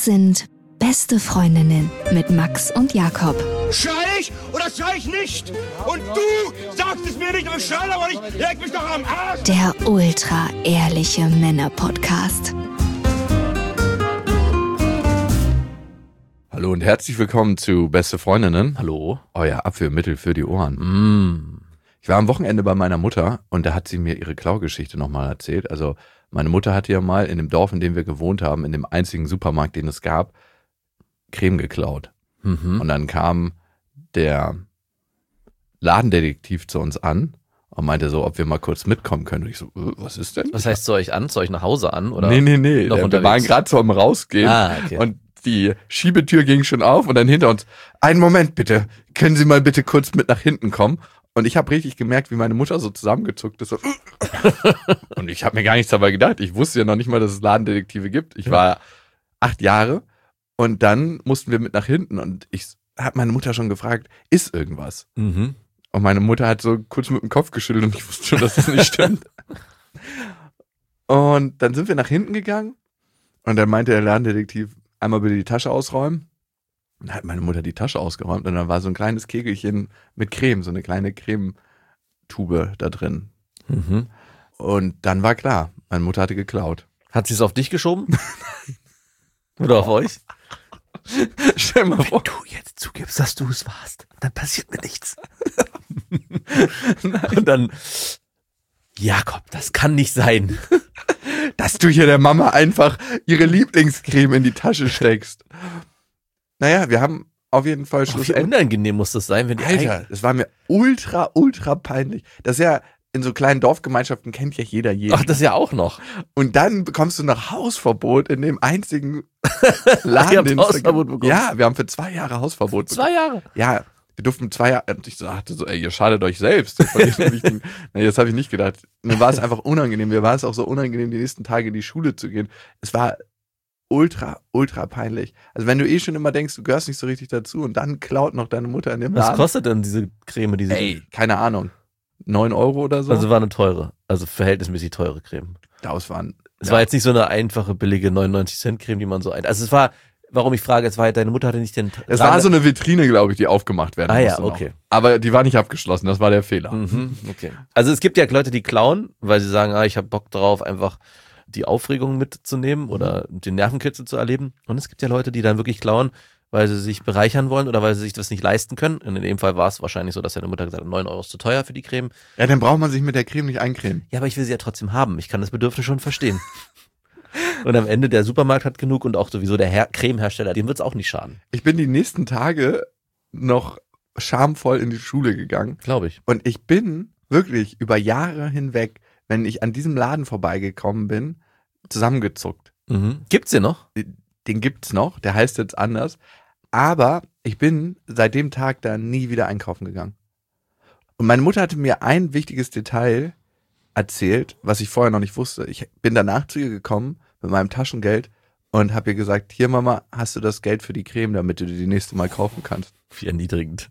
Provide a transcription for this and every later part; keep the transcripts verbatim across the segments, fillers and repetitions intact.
sind Beste Freundinnen mit Max und Jakob. Schrei ich oder schrei ich nicht? Und du sagst es mir nicht und schrei aber nicht. Leg mich doch am Arsch. Der ultra-ehrliche Männer-Podcast. Hallo und herzlich willkommen zu Beste Freundinnen. Hallo. Euer Abführmittel für die Ohren. Mm. Ich war am Wochenende bei meiner Mutter und da hat sie mir ihre Klaugeschichte nochmal erzählt. Also meine Mutter hatte ja mal in dem Dorf, in dem wir gewohnt haben, in dem einzigen Supermarkt, den es gab, Creme geklaut. Mhm. Und dann kam der Ladendetektiv zu uns an und meinte so, ob wir mal kurz mitkommen können. Und ich so, äh, was ist denn? Was heißt zu euch an? Zu euch nach Hause an? Oder nee, nee, nee. noch Der, wir unterwegs? waren gerade so am Rausgehen Ah, okay. und die Schiebetür ging schon auf und dann hinter uns, einen Moment bitte, können Sie mal bitte kurz mit nach hinten kommen? Und ich habe richtig gemerkt, wie meine Mutter so zusammengezuckt ist. So. Und ich habe mir gar nichts dabei gedacht. Ich wusste ja noch nicht mal, dass es Ladendetektive gibt. Ich war acht Jahre und dann mussten wir mit nach hinten und ich habe meine Mutter schon gefragt, ist irgendwas? Mhm. Und meine Mutter hat so kurz mit dem Kopf geschüttelt und ich wusste schon, dass das nicht stimmt. Und dann sind wir nach hinten gegangen und dann meinte der Ladendetektiv, einmal bitte die Tasche ausräumen. Dann hat meine Mutter die Tasche ausgeräumt und dann war so ein kleines Kegelchen mit Creme, so eine kleine Cremetube da drin. Mhm. Und dann war klar, meine Mutter hatte geklaut. Hat sie es auf dich geschoben? Oder auf euch? Stell mal vor. du jetzt zugibst, dass du es warst, dann passiert mir nichts. Und dann, Jakob, das kann nicht sein. Dass du hier der Mama einfach ihre Lieblingscreme in die Tasche steckst. Naja, wir haben auf jeden Fall Wie schlussendlich... unangenehm muss das sein, wenn die Alter, das war mir ultra, ultra peinlich. Das ist ja, in so kleinen Dorfgemeinschaften kennt ja jeder jeden. Ach, das ja auch noch. Und dann bekommst du noch Hausverbot in dem einzigen Ihr Laden, habt den es da Hausverbot gibt. bekommen? Ja, wir haben für zwei Jahre Hausverbot bekommen. Zwei Jahre. Ja, wir durften zwei Jahre. Und ich sagte so, ey, ihr schadet euch selbst. Das, nee, das habe ich nicht gedacht. Mir war es einfach unangenehm. Mir war es auch so unangenehm, die nächsten Tage in die Schule zu gehen. Es war ultra, ultra peinlich. Also wenn du eh schon immer denkst, du gehörst nicht so richtig dazu und dann klaut noch deine Mutter in dem Was Laden. kostet denn diese Creme? Diese Ey, keine Ahnung. Neun Euro oder so? Also war eine teure, also verhältnismäßig teure Creme. das waren. Es ja. war jetzt nicht so eine einfache, billige neunundneunzig Cent Creme, die man so ein... Also es war, warum ich frage, es war halt, deine Mutter hatte nicht den... Es war so eine Vitrine, glaube ich, die aufgemacht werden Ah ja, musste noch. okay. Aber die war nicht abgeschlossen, das war der Fehler. Mhm, okay. Also es gibt ja Leute, die klauen, weil sie sagen, ah, ich habe Bock drauf, einfach die Aufregung mitzunehmen oder den Nervenkitzel zu erleben. Und es gibt ja Leute, die dann wirklich klauen, weil sie sich bereichern wollen oder weil sie sich das nicht leisten können. Und in dem Fall war es wahrscheinlich so, dass deine Mutter gesagt hat, neun Euro ist zu teuer für die Creme. Ja, dann braucht man sich mit der Creme nicht eincremen. Ja, aber ich will sie ja trotzdem haben. Ich kann das Bedürfnis schon verstehen. Und am Ende, der Supermarkt hat genug und auch sowieso der Her- Cremehersteller, dem wird es auch nicht schaden. Ich bin die nächsten Tage noch schamvoll in die Schule gegangen. Glaube ich. Und ich bin wirklich über Jahre hinweg, wenn ich an diesem Laden vorbeigekommen bin, zusammengezuckt. Mhm. Gibt's den noch? Den gibt's noch, der heißt jetzt anders. Aber ich bin seit dem Tag da nie wieder einkaufen gegangen. Und meine Mutter hatte mir ein wichtiges Detail erzählt, was ich vorher noch nicht wusste. Ich bin danach zu ihr gekommen mit meinem Taschengeld und habe ihr gesagt, hier Mama, hast du das Geld für die Creme, damit du die, die nächste Mal kaufen kannst. Wie erniedrigend.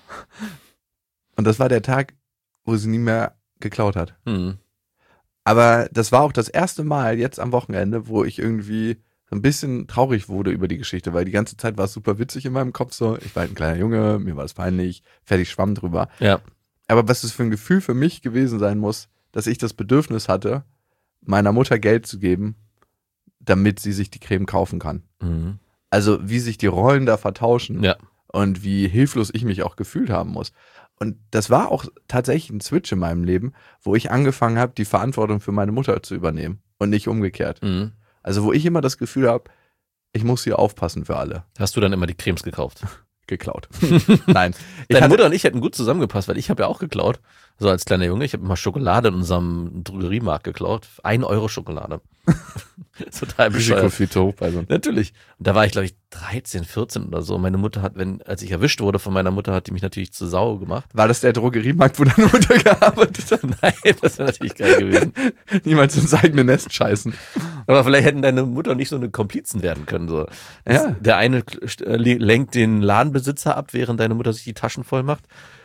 Und das war der Tag, wo sie nie mehr geklaut hat. Mhm. Aber das war auch das erste Mal jetzt am Wochenende, wo ich irgendwie so ein bisschen traurig wurde über die Geschichte, weil die ganze Zeit war es super witzig in meinem Kopf so. Ich war halt ein kleiner Junge, mir war es peinlich, fertig schwamm drüber. Ja. Aber was das für ein Gefühl für mich gewesen sein muss, dass ich das Bedürfnis hatte, meiner Mutter Geld zu geben, damit sie sich die Creme kaufen kann. Mhm. Also wie sich die Rollen da vertauschen Ja. und wie hilflos ich mich auch gefühlt haben muss. Und das war auch tatsächlich ein Switch in meinem Leben, wo ich angefangen habe, die Verantwortung für meine Mutter zu übernehmen und nicht umgekehrt. Mhm. Also wo ich immer das Gefühl habe, ich muss hier aufpassen für alle. Hast du dann immer die Cremes gekauft? Geklaut. Nein. Ich Deine hatte, Mutter und ich hätten gut zusammengepasst, weil ich habe ja auch geklaut. So als kleiner Junge. Ich habe immer Schokolade in unserem Drogeriemarkt geklaut. Ein Euro Schokolade. Total Risiko bescheuert. viel zu hoch bei so. Natürlich. Und da war ich, glaube ich, dreizehn, vierzehn oder so. Meine Mutter hat, wenn, als ich erwischt wurde von meiner Mutter, hat die mich natürlich zu Sau gemacht. War das der Drogeriemarkt, wo deine Mutter gearbeitet hat? Nein, das wäre natürlich geil gewesen. Niemals ins eigene Nest scheißen. Aber vielleicht hätten deine Mutter und nicht so eine Komplizen werden können. So. Das, Ja. Der eine äh, lenkt den Ladenbesitzer ab, während deine Mutter sich die Taschen voll macht.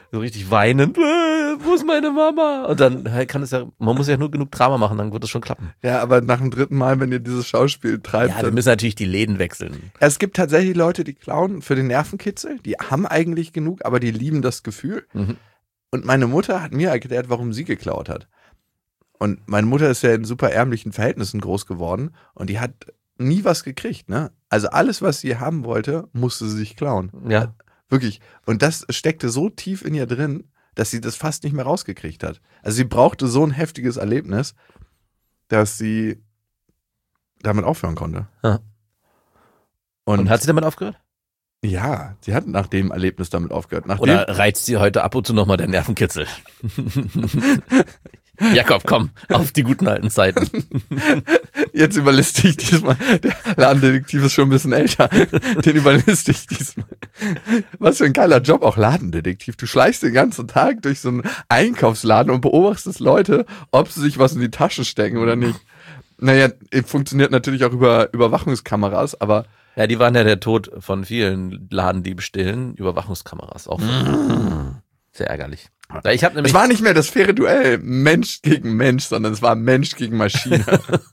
so richtig weinend, äh, wo ist meine Mama? Und dann halt kann es ja, man muss ja nur genug Drama machen, dann wird es schon klappen. Ja, aber nach dem dritten Mal, wenn ihr dieses Schauspiel treibt. Ja, wir dann müssen natürlich die Läden wechseln. es gibt tatsächlich Leute, die klauen für den Nervenkitzel. Die haben eigentlich genug, aber die lieben das Gefühl. Mhm. Und meine Mutter hat mir erklärt, warum sie geklaut hat. Und meine Mutter ist ja in super ärmlichen Verhältnissen groß geworden und die hat nie was gekriegt, ne? Also alles, was sie haben wollte, musste sie sich klauen. Ja. Wirklich. Und das steckte so tief in ihr drin, dass sie das fast nicht mehr rausgekriegt hat. Also sie brauchte so ein heftiges Erlebnis, dass sie damit aufhören konnte. Ja. Und, Und hat sie damit aufgehört? ja, sie hat nach dem Erlebnis damit aufgehört. Nachdem, Oder reizt sie heute ab und zu nochmal der Nervenkitzel? Jakob, komm, auf die guten alten Zeiten. Jetzt überliste ich diesmal. Der Ladendetektiv ist schon ein bisschen älter. Den überliste ich diesmal. Was für ein geiler Job, auch Ladendetektiv. Du schleichst den ganzen Tag durch so einen Einkaufsladen und beobachtest Leute, ob sie sich was in die Tasche stecken oder nicht. Naja, funktioniert natürlich auch über Überwachungskameras, aber Ja, die waren ja der Tod von vielen Ladendiebstählen, Überwachungskameras auch. Sehr ärgerlich. Ich habe nämlich es war nicht mehr das faire Duell Mensch gegen Mensch, sondern es war Mensch gegen Maschine.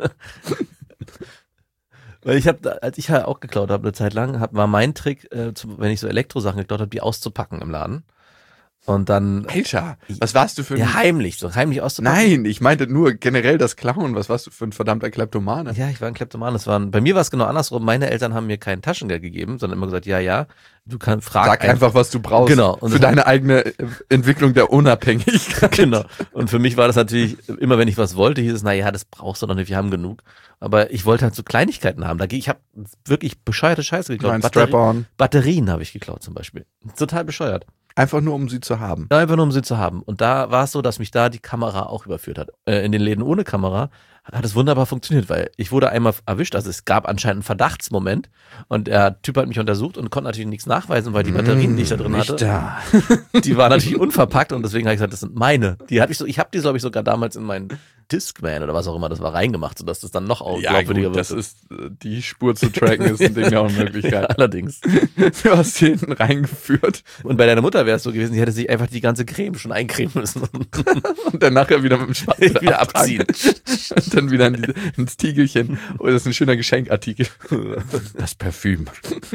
Weil ich habe, als ich halt auch geklaut habe eine Zeit lang, hab, war mein Trick, äh, zu, wenn ich so Elektrosachen geklaut habe, die auszupacken im Laden. Und dann Alter, was warst du für ein... ja heimlich, so heimlich auszupacken. Nein, ich meinte nur generell das Klauen. Was warst du für ein verdammter Kleptomane? Ja, ich war ein Kleptoman. Das waren, bei mir war es genau andersrum. Meine Eltern haben mir kein Taschengeld gegeben, sondern immer gesagt, ja, ja, du kannst fragen. Sag einfach, was du brauchst. Genau. Und für deine eigene äh, Entwicklung der Unabhängigkeit. Genau. Und für mich war das natürlich, immer wenn ich was wollte, hieß es, na ja, das brauchst du doch nicht, wir haben genug. Aber ich wollte halt so Kleinigkeiten haben. Da ich habe wirklich bescheuerte Scheiße geklaut. Ein Batteri- Strap-on. Batterien habe ich geklaut zum Beispiel. Total bescheuert. Einfach nur, um sie zu haben. Einfach nur, um sie zu haben. Und da war es so, dass mich da die Kamera auch überführt hat. Äh, in den Läden ohne Kamera hat es wunderbar funktioniert, weil ich wurde einmal erwischt. Also es gab anscheinend einen Verdachtsmoment und der Typ hat mich untersucht und konnte natürlich nichts nachweisen, weil die Batterien, die ich da drin hatte, Da. die waren natürlich unverpackt und deswegen habe ich gesagt, das sind meine. Die hatte ich so, ich habe die, glaube ich, sogar damals in meinen Discman oder was auch immer das war reingemacht, sodass das dann noch Ja, glaubwürdiger gut, wird. das ist, äh, die Spur zu tracken ist ein Ding der Unmöglichkeit. Allerdings. Du hast die hinten reingeführt Und bei deiner Mutter wäre es so gewesen, die hätte sich einfach die ganze Creme schon eincremen müssen. und dann nachher wieder mit dem Schwanz Wieder abziehen. Und dann wieder in die, ins Tiegelchen. Oh, das ist ein schöner Geschenkartikel. Das Parfüm.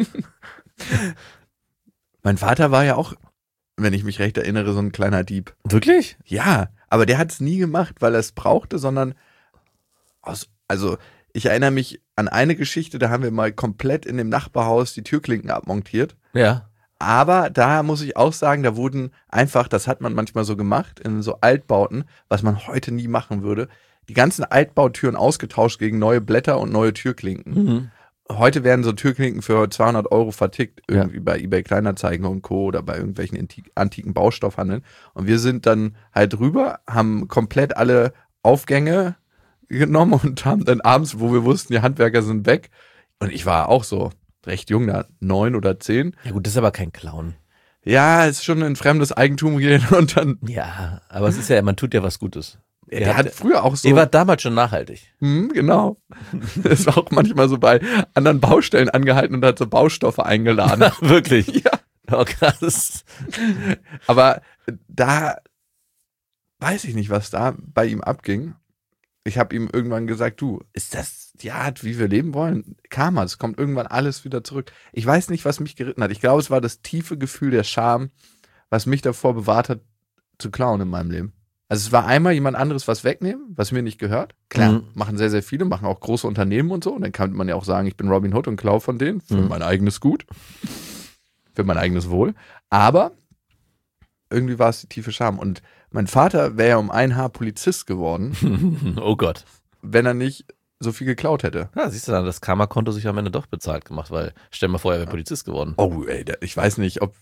Mein Vater war ja auch, wenn ich mich recht erinnere, so ein kleiner Dieb. Wirklich? Ja, aber der hat es nie gemacht, weil er es brauchte, sondern aus, also ich erinnere mich an eine Geschichte, da haben wir mal komplett in dem Nachbarhaus die Türklinken abmontiert. Ja. Aber da muss ich auch sagen, da wurden einfach, das hat man manchmal so gemacht, in so Altbauten, was man heute nie machen würde, die ganzen Altbautüren ausgetauscht gegen neue Blätter und neue Türklinken. Mhm. Heute werden so Türklinken für zweihundert Euro vertickt, irgendwie ja. bei eBay Kleinanzeigen und Co. oder bei irgendwelchen antik- antiken Baustoffhandeln. Und wir sind dann halt rüber, haben komplett alle Aufgänge genommen und haben dann abends, wo wir wussten, die Handwerker sind weg. Und ich war auch so recht jung, da neun oder zehn. Ja gut, das ist aber kein Clown. Ja, es ist schon in fremdes Eigentum gehen und dann. Ja, aber es ist ja, man tut ja was Gutes. Der, der hat, hat früher auch so. Ihr wart damals schon nachhaltig. Hm, genau. Das war auch manchmal so bei anderen Baustellen angehalten und hat so Baustoffe eingeladen. Wirklich? Ja. Oh, krass. Aber da weiß ich nicht, was da bei ihm abging. Ich habe ihm irgendwann gesagt, du, ist das die Art, wie wir leben wollen? Karma, es kommt irgendwann alles wieder zurück. Ich weiß nicht, was mich geritten hat. Ich glaube, es war das tiefe Gefühl der Scham, was mich davor bewahrt hat, zu klauen in meinem Leben. Also es war einmal jemand anderes was wegnehmen, was mir nicht gehört. Klar, mhm. machen sehr, sehr viele, machen auch große Unternehmen und so. Und dann kann man ja auch sagen, ich bin Robin Hood und klaue von denen für mhm. mein eigenes Gut, für mein eigenes Wohl. Aber irgendwie war es die tiefe Scham. Und mein Vater wäre ja um ein Haar Polizist geworden. Oh Gott. Wenn er nicht so viel geklaut hätte. Ja, siehst du dann, das Karma-Konto sich am Ende doch bezahlt gemacht, weil stell mal vor, er wäre Polizist geworden. Oh, ey, ich weiß nicht, ob...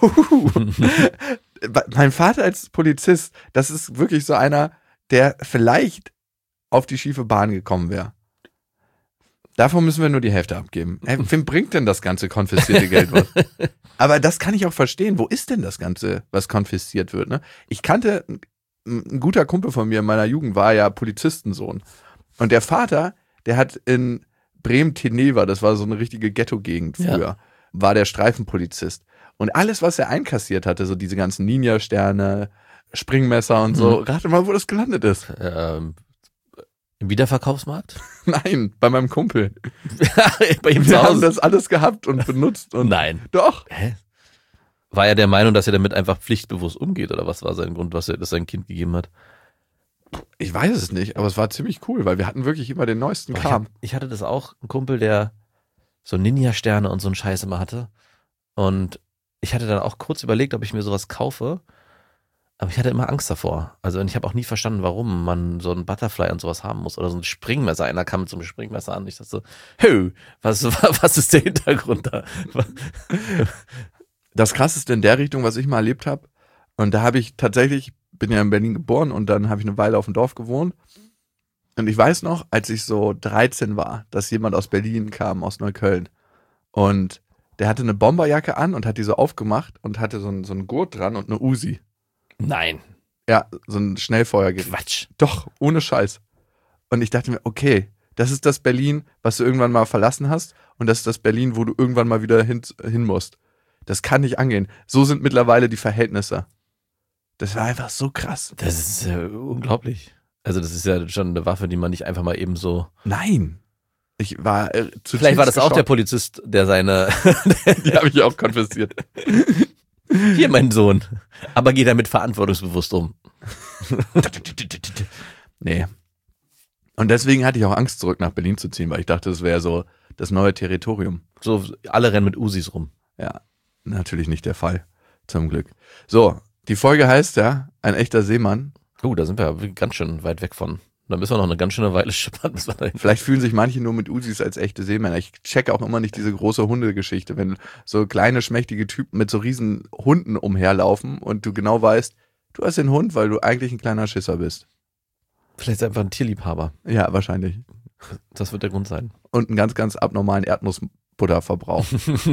Mein Vater als Polizist, das ist wirklich so einer, der vielleicht auf die schiefe Bahn gekommen wäre. Davon müssen wir nur die Hälfte abgeben. Hey, wem bringt denn das ganze konfiszierte Geld was? Aber das kann ich auch verstehen. Wo ist denn das Ganze, was konfisziert wird? Ne? Ich kannte, ein guter Kumpel von mir in meiner Jugend war ja Polizistensohn. Und der Vater, der hat in Bremen-Teneva, das war so eine richtige Ghetto-Gegend früher, ja. war der Streifenpolizist. Und alles, was er einkassiert hatte, so diese ganzen Ninja-Sterne, Springmesser und so, Mhm. rate mal, wo das gelandet ist. Ähm, Im Wiederverkaufsmarkt? Nein, bei meinem Kumpel. Bei ihm zu Wir haben Hause? das alles gehabt und benutzt. Und Nein. Doch. Hä? War er der Meinung, dass er damit einfach pflichtbewusst umgeht? Oder was war sein Grund, was er das sein Kind gegeben hat? Ich weiß es nicht, aber es war ziemlich cool, weil wir hatten wirklich immer den neuesten Ich, Kram. hab, ich hatte das auch, ein Kumpel, der so Ninja-Sterne und so einen Scheiß immer hatte. Und ich hatte dann auch kurz überlegt, ob ich mir sowas kaufe. Aber ich hatte immer Angst davor. Also und ich habe auch nie verstanden, warum man so ein Butterfly und sowas haben muss. Oder so ein Springmesser. Einer kam mit so einem Springmesser an. Ich dachte so, hö, was, was ist der Hintergrund da? Das Krasseste in der Richtung, was ich mal erlebt habe, und da habe ich tatsächlich, bin ja in Berlin geboren und dann habe ich eine Weile auf dem Dorf gewohnt. Und ich weiß noch, als ich so dreizehn war, dass jemand aus Berlin kam, aus Neukölln. Und der hatte eine Bomberjacke an und hat die so aufgemacht und hatte so einen, so einen Gurt dran und eine Uzi. Nein, Ja, so ein Schnellfeuergerät. Quatsch. Doch, ohne Scheiß. Und ich dachte mir, okay, das ist das Berlin, was du irgendwann mal verlassen hast und das ist das Berlin, wo du irgendwann mal wieder hin, hin musst. Das kann nicht angehen. So sind mittlerweile die Verhältnisse. Das war einfach so krass. Das ist äh, unglaublich. Also das ist ja schon eine Waffe, die man nicht einfach mal eben so... Nein. Ich war äh, zutiefst Vielleicht war das auch der geschockt. Polizist, der seine... Die habe ich auch konfisziert. Hier, mein Sohn. Aber geht damit verantwortungsbewusst um. Nee. Und deswegen hatte ich auch Angst, zurück nach Berlin zu ziehen, weil ich dachte, das wäre so das neue Territorium. So, alle rennen mit Usis rum. Ja, natürlich nicht der Fall. Zum Glück. So, die Folge heißt ja, ein echter Seemann. Oh, da sind wir ja ganz schön weit weg von. Da müssen wir noch eine ganz schöne Weile schippern. Bis wir dahin. Vielleicht fühlen sich manche nur mit Usis als echte Seemänner. Ich checke auch immer nicht diese große Hundegeschichte, wenn so kleine, schmächtige Typen mit so riesen Hunden umherlaufen und du genau weißt, du hast den Hund, weil du eigentlich ein kleiner Schisser bist. Vielleicht ist er einfach ein Tierliebhaber. Ja, wahrscheinlich. Das wird der Grund sein. Und einen ganz, ganz abnormalen Erdnussbutterverbrauch.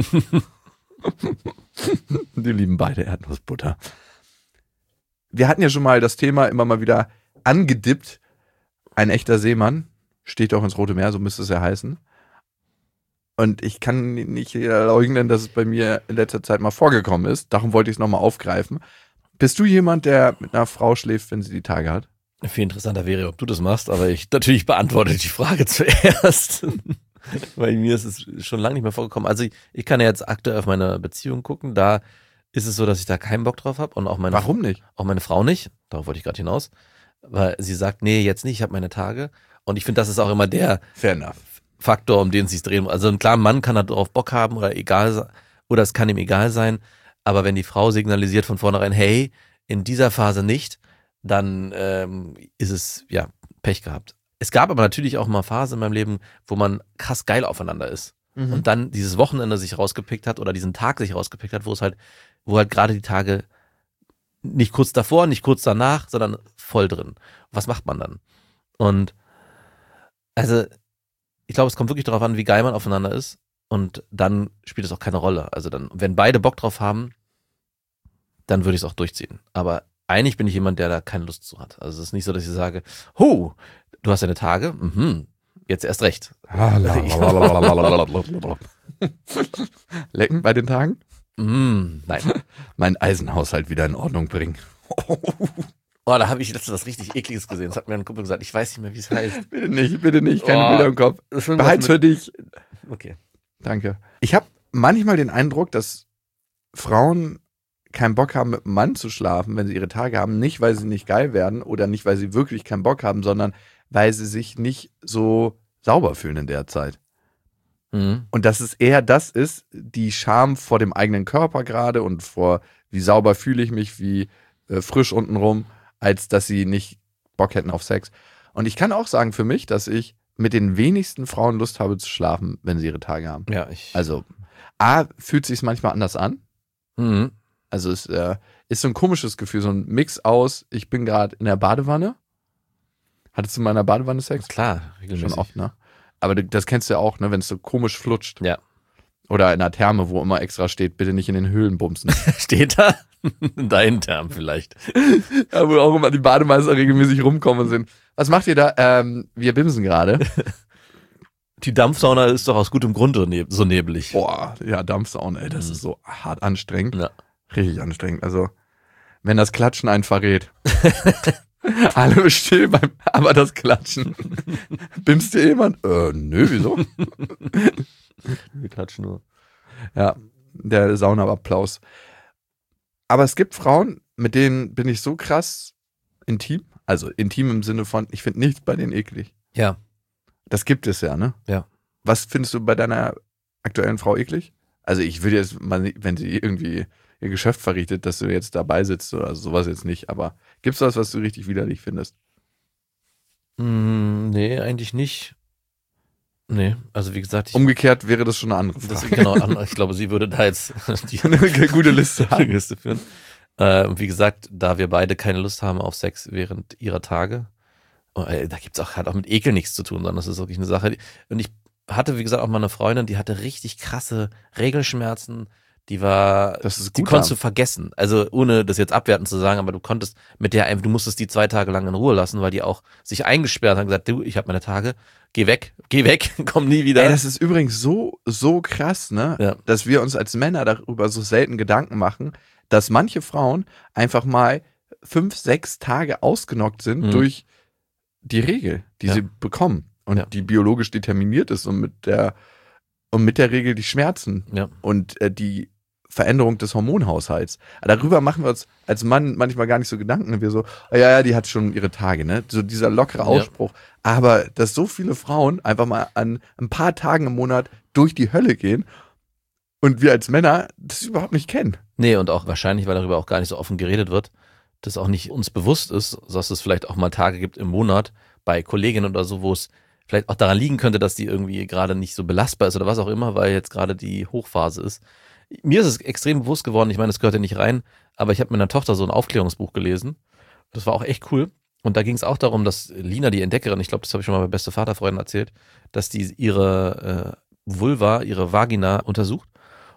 Die lieben beide Erdnussbutter. Wir hatten ja schon mal das Thema immer mal wieder angedippt. Ein echter Seemann steht auch ins Rote Meer, so müsste es ja heißen. Und ich kann nicht leugnen, dass es bei mir in letzter Zeit mal vorgekommen ist. Darum wollte ich es nochmal aufgreifen. Bist du jemand, der mit einer Frau schläft, wenn sie die Tage hat? Viel interessanter wäre, ob du das machst, aber ich natürlich beantworte die Frage zuerst. Weil mir ist es schon lange nicht mehr vorgekommen. Also ich, ich kann ja jetzt aktuell auf meine Beziehung gucken. Da ist es so, dass ich da keinen Bock drauf habe. Und auch meine, Warum nicht? auch meine Frau nicht. Darauf wollte ich gerade hinaus. Weil sie sagt, nee, jetzt nicht, ich habe meine Tage. Und ich finde, das ist auch immer der Fair enough. Faktor, um den es sich drehen muss. Also ein klarer Mann kann da drauf Bock haben oder egal, oder es kann ihm egal sein. Aber wenn die Frau signalisiert von vornherein, hey, in dieser Phase nicht, dann ähm, ist es, ja, Pech gehabt. Es gab aber natürlich auch mal Phasen in meinem Leben, wo man krass geil aufeinander ist. Mhm. Und dann dieses Wochenende sich rausgepickt hat oder diesen Tag sich rausgepickt hat, wo es halt, wo halt gerade die Tage nicht kurz davor, nicht kurz danach, sondern voll drin. Was macht man dann? Und also, ich glaube, es kommt wirklich darauf an, wie geil man aufeinander ist. Und dann spielt es auch keine Rolle. Also dann, wenn beide Bock drauf haben, dann würde ich es auch durchziehen. Aber eigentlich bin ich jemand, der da keine Lust zu hat. Also es ist nicht so, dass ich sage, hu, du hast deine Tage, mhm, jetzt erst recht. Lecken bei den Tagen? Mm, nein. Meinen Eisenhaushalt wieder in Ordnung bringen. Oh, da habe ich letztens was richtig Ekliges gesehen. Das hat mir ein Kumpel gesagt. Ich weiß nicht mehr, wie es heißt. Bitte nicht, bitte nicht, keine Oh, Bilder im Kopf. Das ist Behalt's für dich. Okay. Danke. Ich habe manchmal den Eindruck, dass Frauen keinen Bock haben, mit einem Mann zu schlafen, wenn sie ihre Tage haben. Nicht, weil sie nicht geil werden oder nicht, weil sie wirklich keinen Bock haben, sondern weil sie sich nicht so sauber fühlen in der Zeit. Mhm. Und dass es eher das ist, die Scham vor dem eigenen Körper gerade und vor, wie sauber fühle ich mich, wie äh, frisch untenrum, als dass sie nicht Bock hätten auf Sex. Und ich kann auch sagen für mich, dass ich mit den wenigsten Frauen Lust habe zu schlafen, wenn sie ihre Tage haben. Ja, ich. Also, A, fühlt sich manchmal anders an. Mhm. Also es äh, ist so ein komisches Gefühl, so ein Mix aus, ich bin gerade in der Badewanne. Hattest du in meiner Badewanne Sex? Klar, regelmäßig. Schon oft, ne? Aber du, das kennst du ja auch, ne, wenn es so komisch flutscht. Ja. Oder in einer Therme, wo immer extra steht, bitte nicht in den Höhlen bumsen. Steht da? Dein Term vielleicht. Ja, wo auch immer die Bademeister regelmäßig rumkommen und sind, was macht ihr da? Ähm, wir bimsen gerade. Die Dampfsauna ist doch aus gutem Grund so, neb- so nebelig. Boah, ja, Dampfsauna, ey, das Mhm. ist so hart anstrengend. Ja. Richtig anstrengend. Also, wenn das Klatschen einen verrät. Hallo, still beim, aber das Klatschen. Bimst dir jemand? Äh, nö, wieso? Wir klatschen nur. Ja, der Saunaapplaus. Aber es gibt Frauen, mit denen bin ich so krass intim. Also intim im Sinne von, ich finde nichts bei denen eklig. Ja. Das gibt es ja, ne? Ja. Was findest du bei deiner aktuellen Frau eklig? Also ich würde jetzt mal, nicht, wenn sie irgendwie ihr Geschäft verrichtet, dass du jetzt dabei sitzt oder sowas jetzt nicht. Aber gibt's was, was du richtig widerlich findest? Mm, nee, eigentlich nicht. Nee, also wie gesagt, ich, Umgekehrt wäre das schon eine andere das, Frage. genau, ich glaube, sie würde da jetzt die Eine gute Liste haben. Liste führen. Äh, und wie gesagt, da wir beide keine Lust haben auf Sex während ihrer Tage, oh, ey, da gibt's auch, hat auch mit Ekel nichts zu tun, sondern das ist wirklich eine Sache. Die, und ich hatte, wie gesagt, auch mal eine Freundin, die hatte richtig krasse Regelschmerzen. Die war, Das ist die gut konntest haben. du vergessen. Also ohne das jetzt abwertend zu sagen, aber du konntest mit der einfach, du musstest die zwei Tage lang in Ruhe lassen, weil die auch sich eingesperrt hat und gesagt, du, ich habe meine Tage, geh weg, geh weg, komm nie wieder. Ey, das ist übrigens so, so krass, ne? Ja. Dass wir uns als Männer darüber so selten Gedanken machen, dass manche Frauen einfach mal fünf, sechs Tage ausgenockt sind Mhm. durch die Regel, die Ja. sie bekommen und Ja. die biologisch determiniert ist und mit der und mit der Regel die Schmerzen Ja. und äh, die Veränderung des Hormonhaushalts. Darüber machen wir uns als Mann manchmal gar nicht so Gedanken. Wir so, ja, ja, die hat schon ihre Tage, ne? So dieser lockere Ja. Ausspruch. Aber dass so viele Frauen einfach mal an ein paar Tagen im Monat durch die Hölle gehen und wir als Männer das überhaupt nicht kennen. Nee, und auch wahrscheinlich, weil darüber auch gar nicht so offen geredet wird, dass auch nicht uns bewusst ist, dass es vielleicht auch mal Tage gibt im Monat bei Kolleginnen oder so, wo es vielleicht auch daran liegen könnte, dass die irgendwie gerade nicht so belastbar ist oder was auch immer, weil jetzt gerade die Hochphase ist. Mir ist es extrem bewusst geworden, ich meine, das gehört ja nicht rein, aber ich habe mit meiner Tochter so ein Aufklärungsbuch gelesen. Das war auch echt cool. Und da ging es auch darum, dass Lina, die Entdeckerin, ich glaube, das habe ich schon mal bei beste Vaterfreunden erzählt, dass die ihre äh, Vulva, ihre Vagina untersucht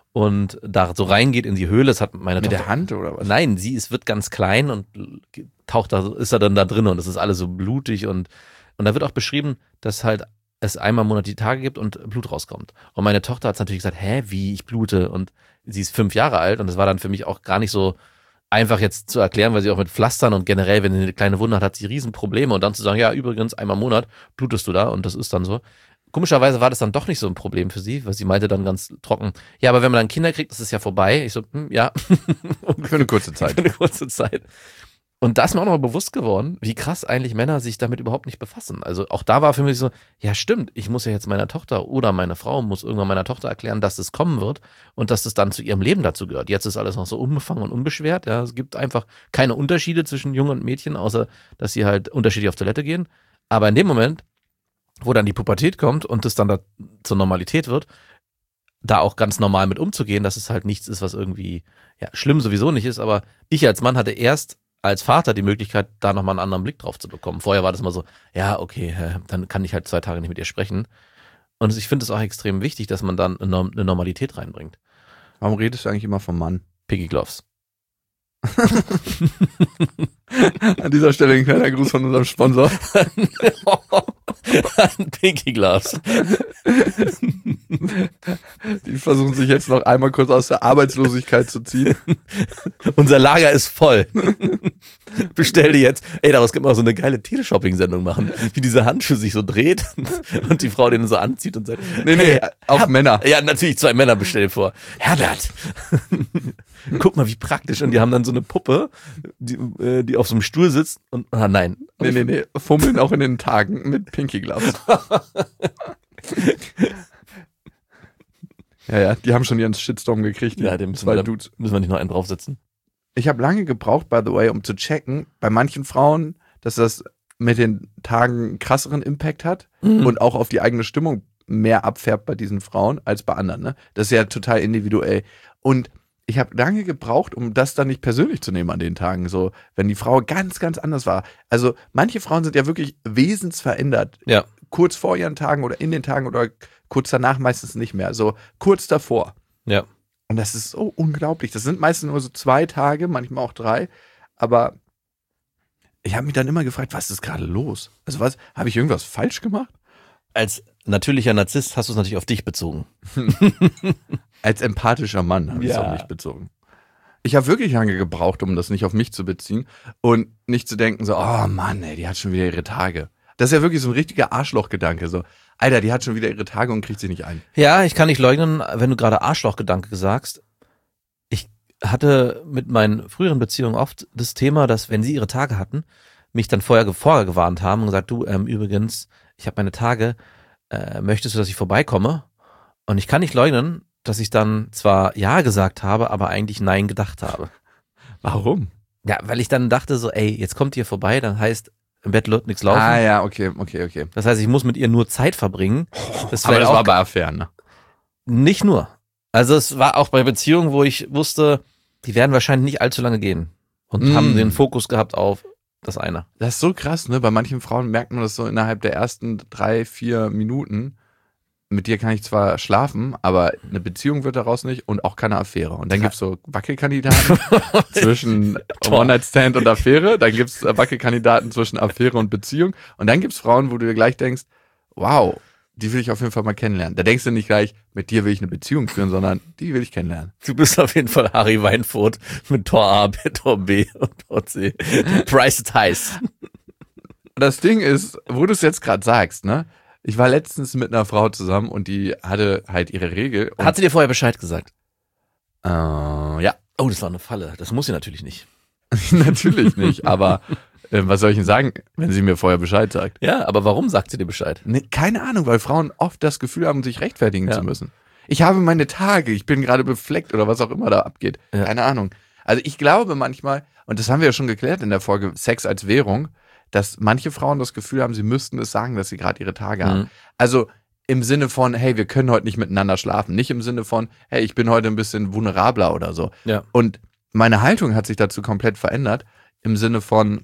und da so reingeht in die Höhle. Das hat meine Mit Tochter. der Hand oder was? Nein, sie ist, wird ganz klein und taucht da, ist er dann da drin und es ist alles so blutig und, und da wird auch beschrieben, dass halt es einmal im Monat die Tage gibt und Blut rauskommt. Und meine Tochter hat natürlich gesagt, hä, wie, ich blute? Und sie ist fünf Jahre alt und das war dann für mich auch gar nicht so einfach jetzt zu erklären, weil sie auch mit Pflastern und generell, wenn sie eine kleine Wunde hat, hat sie Riesenprobleme und dann zu sagen, ja, übrigens, einmal im Monat blutest du da und das ist dann so. Komischerweise war das dann doch nicht so ein Problem für sie, weil sie meinte dann ganz trocken, ja, aber wenn man dann Kinder kriegt, ist es ja vorbei. Ich so, hm, ja. Für eine kurze Zeit. Für eine kurze Zeit. Und da ist mir auch noch mal bewusst geworden, wie krass eigentlich Männer sich damit überhaupt nicht befassen. Also auch da war für mich so, ja stimmt, ich muss ja jetzt meiner Tochter oder meine Frau muss irgendwann meiner Tochter erklären, dass es kommen wird und dass es dann zu ihrem Leben dazu gehört. Jetzt ist alles noch so unbefangen und unbeschwert. Ja, es gibt einfach keine Unterschiede zwischen Jungen und Mädchen, außer dass sie halt unterschiedlich auf Toilette gehen. Aber in dem Moment, wo dann die Pubertät kommt und das dann da zur Normalität wird, da auch ganz normal mit umzugehen, dass es halt nichts ist, was irgendwie ja schlimm sowieso nicht ist. Aber ich als Mann hatte erst als Vater die Möglichkeit, da nochmal einen anderen Blick drauf zu bekommen. Vorher war das mal so, ja, okay, dann kann ich halt zwei Tage nicht mit ihr sprechen. Und ich finde es auch extrem wichtig, dass man dann eine Normalität reinbringt. Warum redest du eigentlich immer vom Mann? Piggy Gloves. An dieser Stelle ein kleiner Gruß von unserem Sponsor. Piggy Gloves. Die versuchen sich jetzt noch einmal kurz aus der Arbeitslosigkeit zu ziehen. Unser Lager ist voll. Bestell dir jetzt. Ey, daraus könnte man auch so eine geile Teleshopping-Sendung machen, wie diese Handschuhe sich so dreht und die Frau den so anzieht und sagt, Nee, nee, hey, auf Herr- Männer. Ja, natürlich zwei Männer bestell vor. Herbert, guck mal, wie praktisch. Und die haben dann so eine Puppe, die, äh, die auf so einem Stuhl sitzt und, ah nein. Nee, nee, nee. Fummeln auch in den Tagen mit Pinky Gloves. Ja, ja, die haben schon ihren Shitstorm gekriegt. die Ja, dem müssen zwei wir, Dudes. müssen wir nicht noch einen draufsetzen. Ich habe lange gebraucht, by the way, um zu checken, bei manchen Frauen, dass das mit den Tagen einen krasseren Impact hat Mhm. und auch auf die eigene Stimmung mehr abfärbt bei diesen Frauen als bei anderen. Ne? Das ist ja total individuell. Und ich habe lange gebraucht, um das dann nicht persönlich zu nehmen an den Tagen, so wenn die Frau ganz, ganz anders war. Also manche Frauen sind ja wirklich wesensverändert. Ja. Kurz vor ihren Tagen oder in den Tagen oder kurz danach meistens nicht mehr. So kurz davor. Ja. Und das ist so unglaublich. Das sind meistens nur so zwei Tage, manchmal auch drei. Aber ich habe mich dann immer gefragt, was ist gerade los? Also was, habe ich irgendwas falsch gemacht? Als natürlicher Narzisst hast du es natürlich auf dich bezogen. Als empathischer Mann habe ich es Ja. auf mich bezogen. Ich habe wirklich lange gebraucht, um das nicht auf mich zu beziehen und nicht zu denken so, oh Mann, ey, die hat schon wieder ihre Tage. Das ist ja wirklich so ein richtiger Arschlochgedanke, so, Alter, die hat schon wieder ihre Tage und kriegt sie nicht ein. Ja, ich kann nicht leugnen, wenn du gerade Arschlochgedanke sagst. Ich hatte mit meinen früheren Beziehungen oft das Thema, dass wenn sie ihre Tage hatten, mich dann vorher, vorher gewarnt haben und gesagt, du, ähm, übrigens, ich habe meine Tage, äh, möchtest du, dass ich vorbeikomme? Und ich kann nicht leugnen, dass ich dann zwar Ja gesagt habe, aber eigentlich Nein gedacht habe. Warum? Ja, weil ich dann dachte so, ey, jetzt kommt ihr vorbei, dann heißt, im Bett wird nichts laufen. Ah ja, okay, okay, okay. Das heißt, ich muss mit ihr nur Zeit verbringen. Das Aber wäre das auch war bei Affären, ne? nicht nur. Also es war auch bei Beziehungen, wo ich wusste, die werden wahrscheinlich nicht allzu lange gehen. Und Mm. haben den Fokus gehabt auf das eine. Das ist so krass, ne? Bei manchen Frauen merkt man das so innerhalb der ersten drei, vier Minuten. Mit dir kann ich zwar schlafen, aber eine Beziehung wird daraus nicht und auch keine Affäre. Und dann gibt's so Wackelkandidaten zwischen One-Night-Stand und Affäre. Dann gibt's Wackelkandidaten zwischen Affäre und Beziehung. Und dann gibt's Frauen, wo du dir gleich denkst, wow, die will ich auf jeden Fall mal kennenlernen. Da denkst du nicht gleich, mit dir will ich eine Beziehung führen, sondern die will ich kennenlernen. Du bist auf jeden Fall Harry Weinfurt mit Tor A, Tor B und Tor C. Price is heiß. Das Ding ist, wo du es jetzt gerade sagst, ne? Ich war letztens mit einer Frau zusammen und die hatte halt ihre Regel. Und, Hat sie dir vorher Bescheid gesagt? äh, ja, Oh, das war eine Falle. Das muss sie natürlich nicht. natürlich nicht. Aber äh, was soll ich denn sagen, wenn sie mir vorher Bescheid sagt? Ja, aber warum sagt sie dir Bescheid? Nee, keine Ahnung, weil Frauen oft das Gefühl haben, sich rechtfertigen Ja. zu müssen. Ich habe meine Tage, ich bin gerade befleckt oder was auch immer da abgeht. Ja. Keine Ahnung. Also ich glaube manchmal, und das haben wir ja schon geklärt in der Folge Sex als Währung, dass manche Frauen das Gefühl haben, sie müssten es sagen, dass sie gerade ihre Tage Mhm. haben. Also im Sinne von, hey, wir können heute nicht miteinander schlafen. Nicht im Sinne von, hey, ich bin heute ein bisschen vulnerabler oder so. Ja. Und meine Haltung hat sich dazu komplett verändert, im Sinne von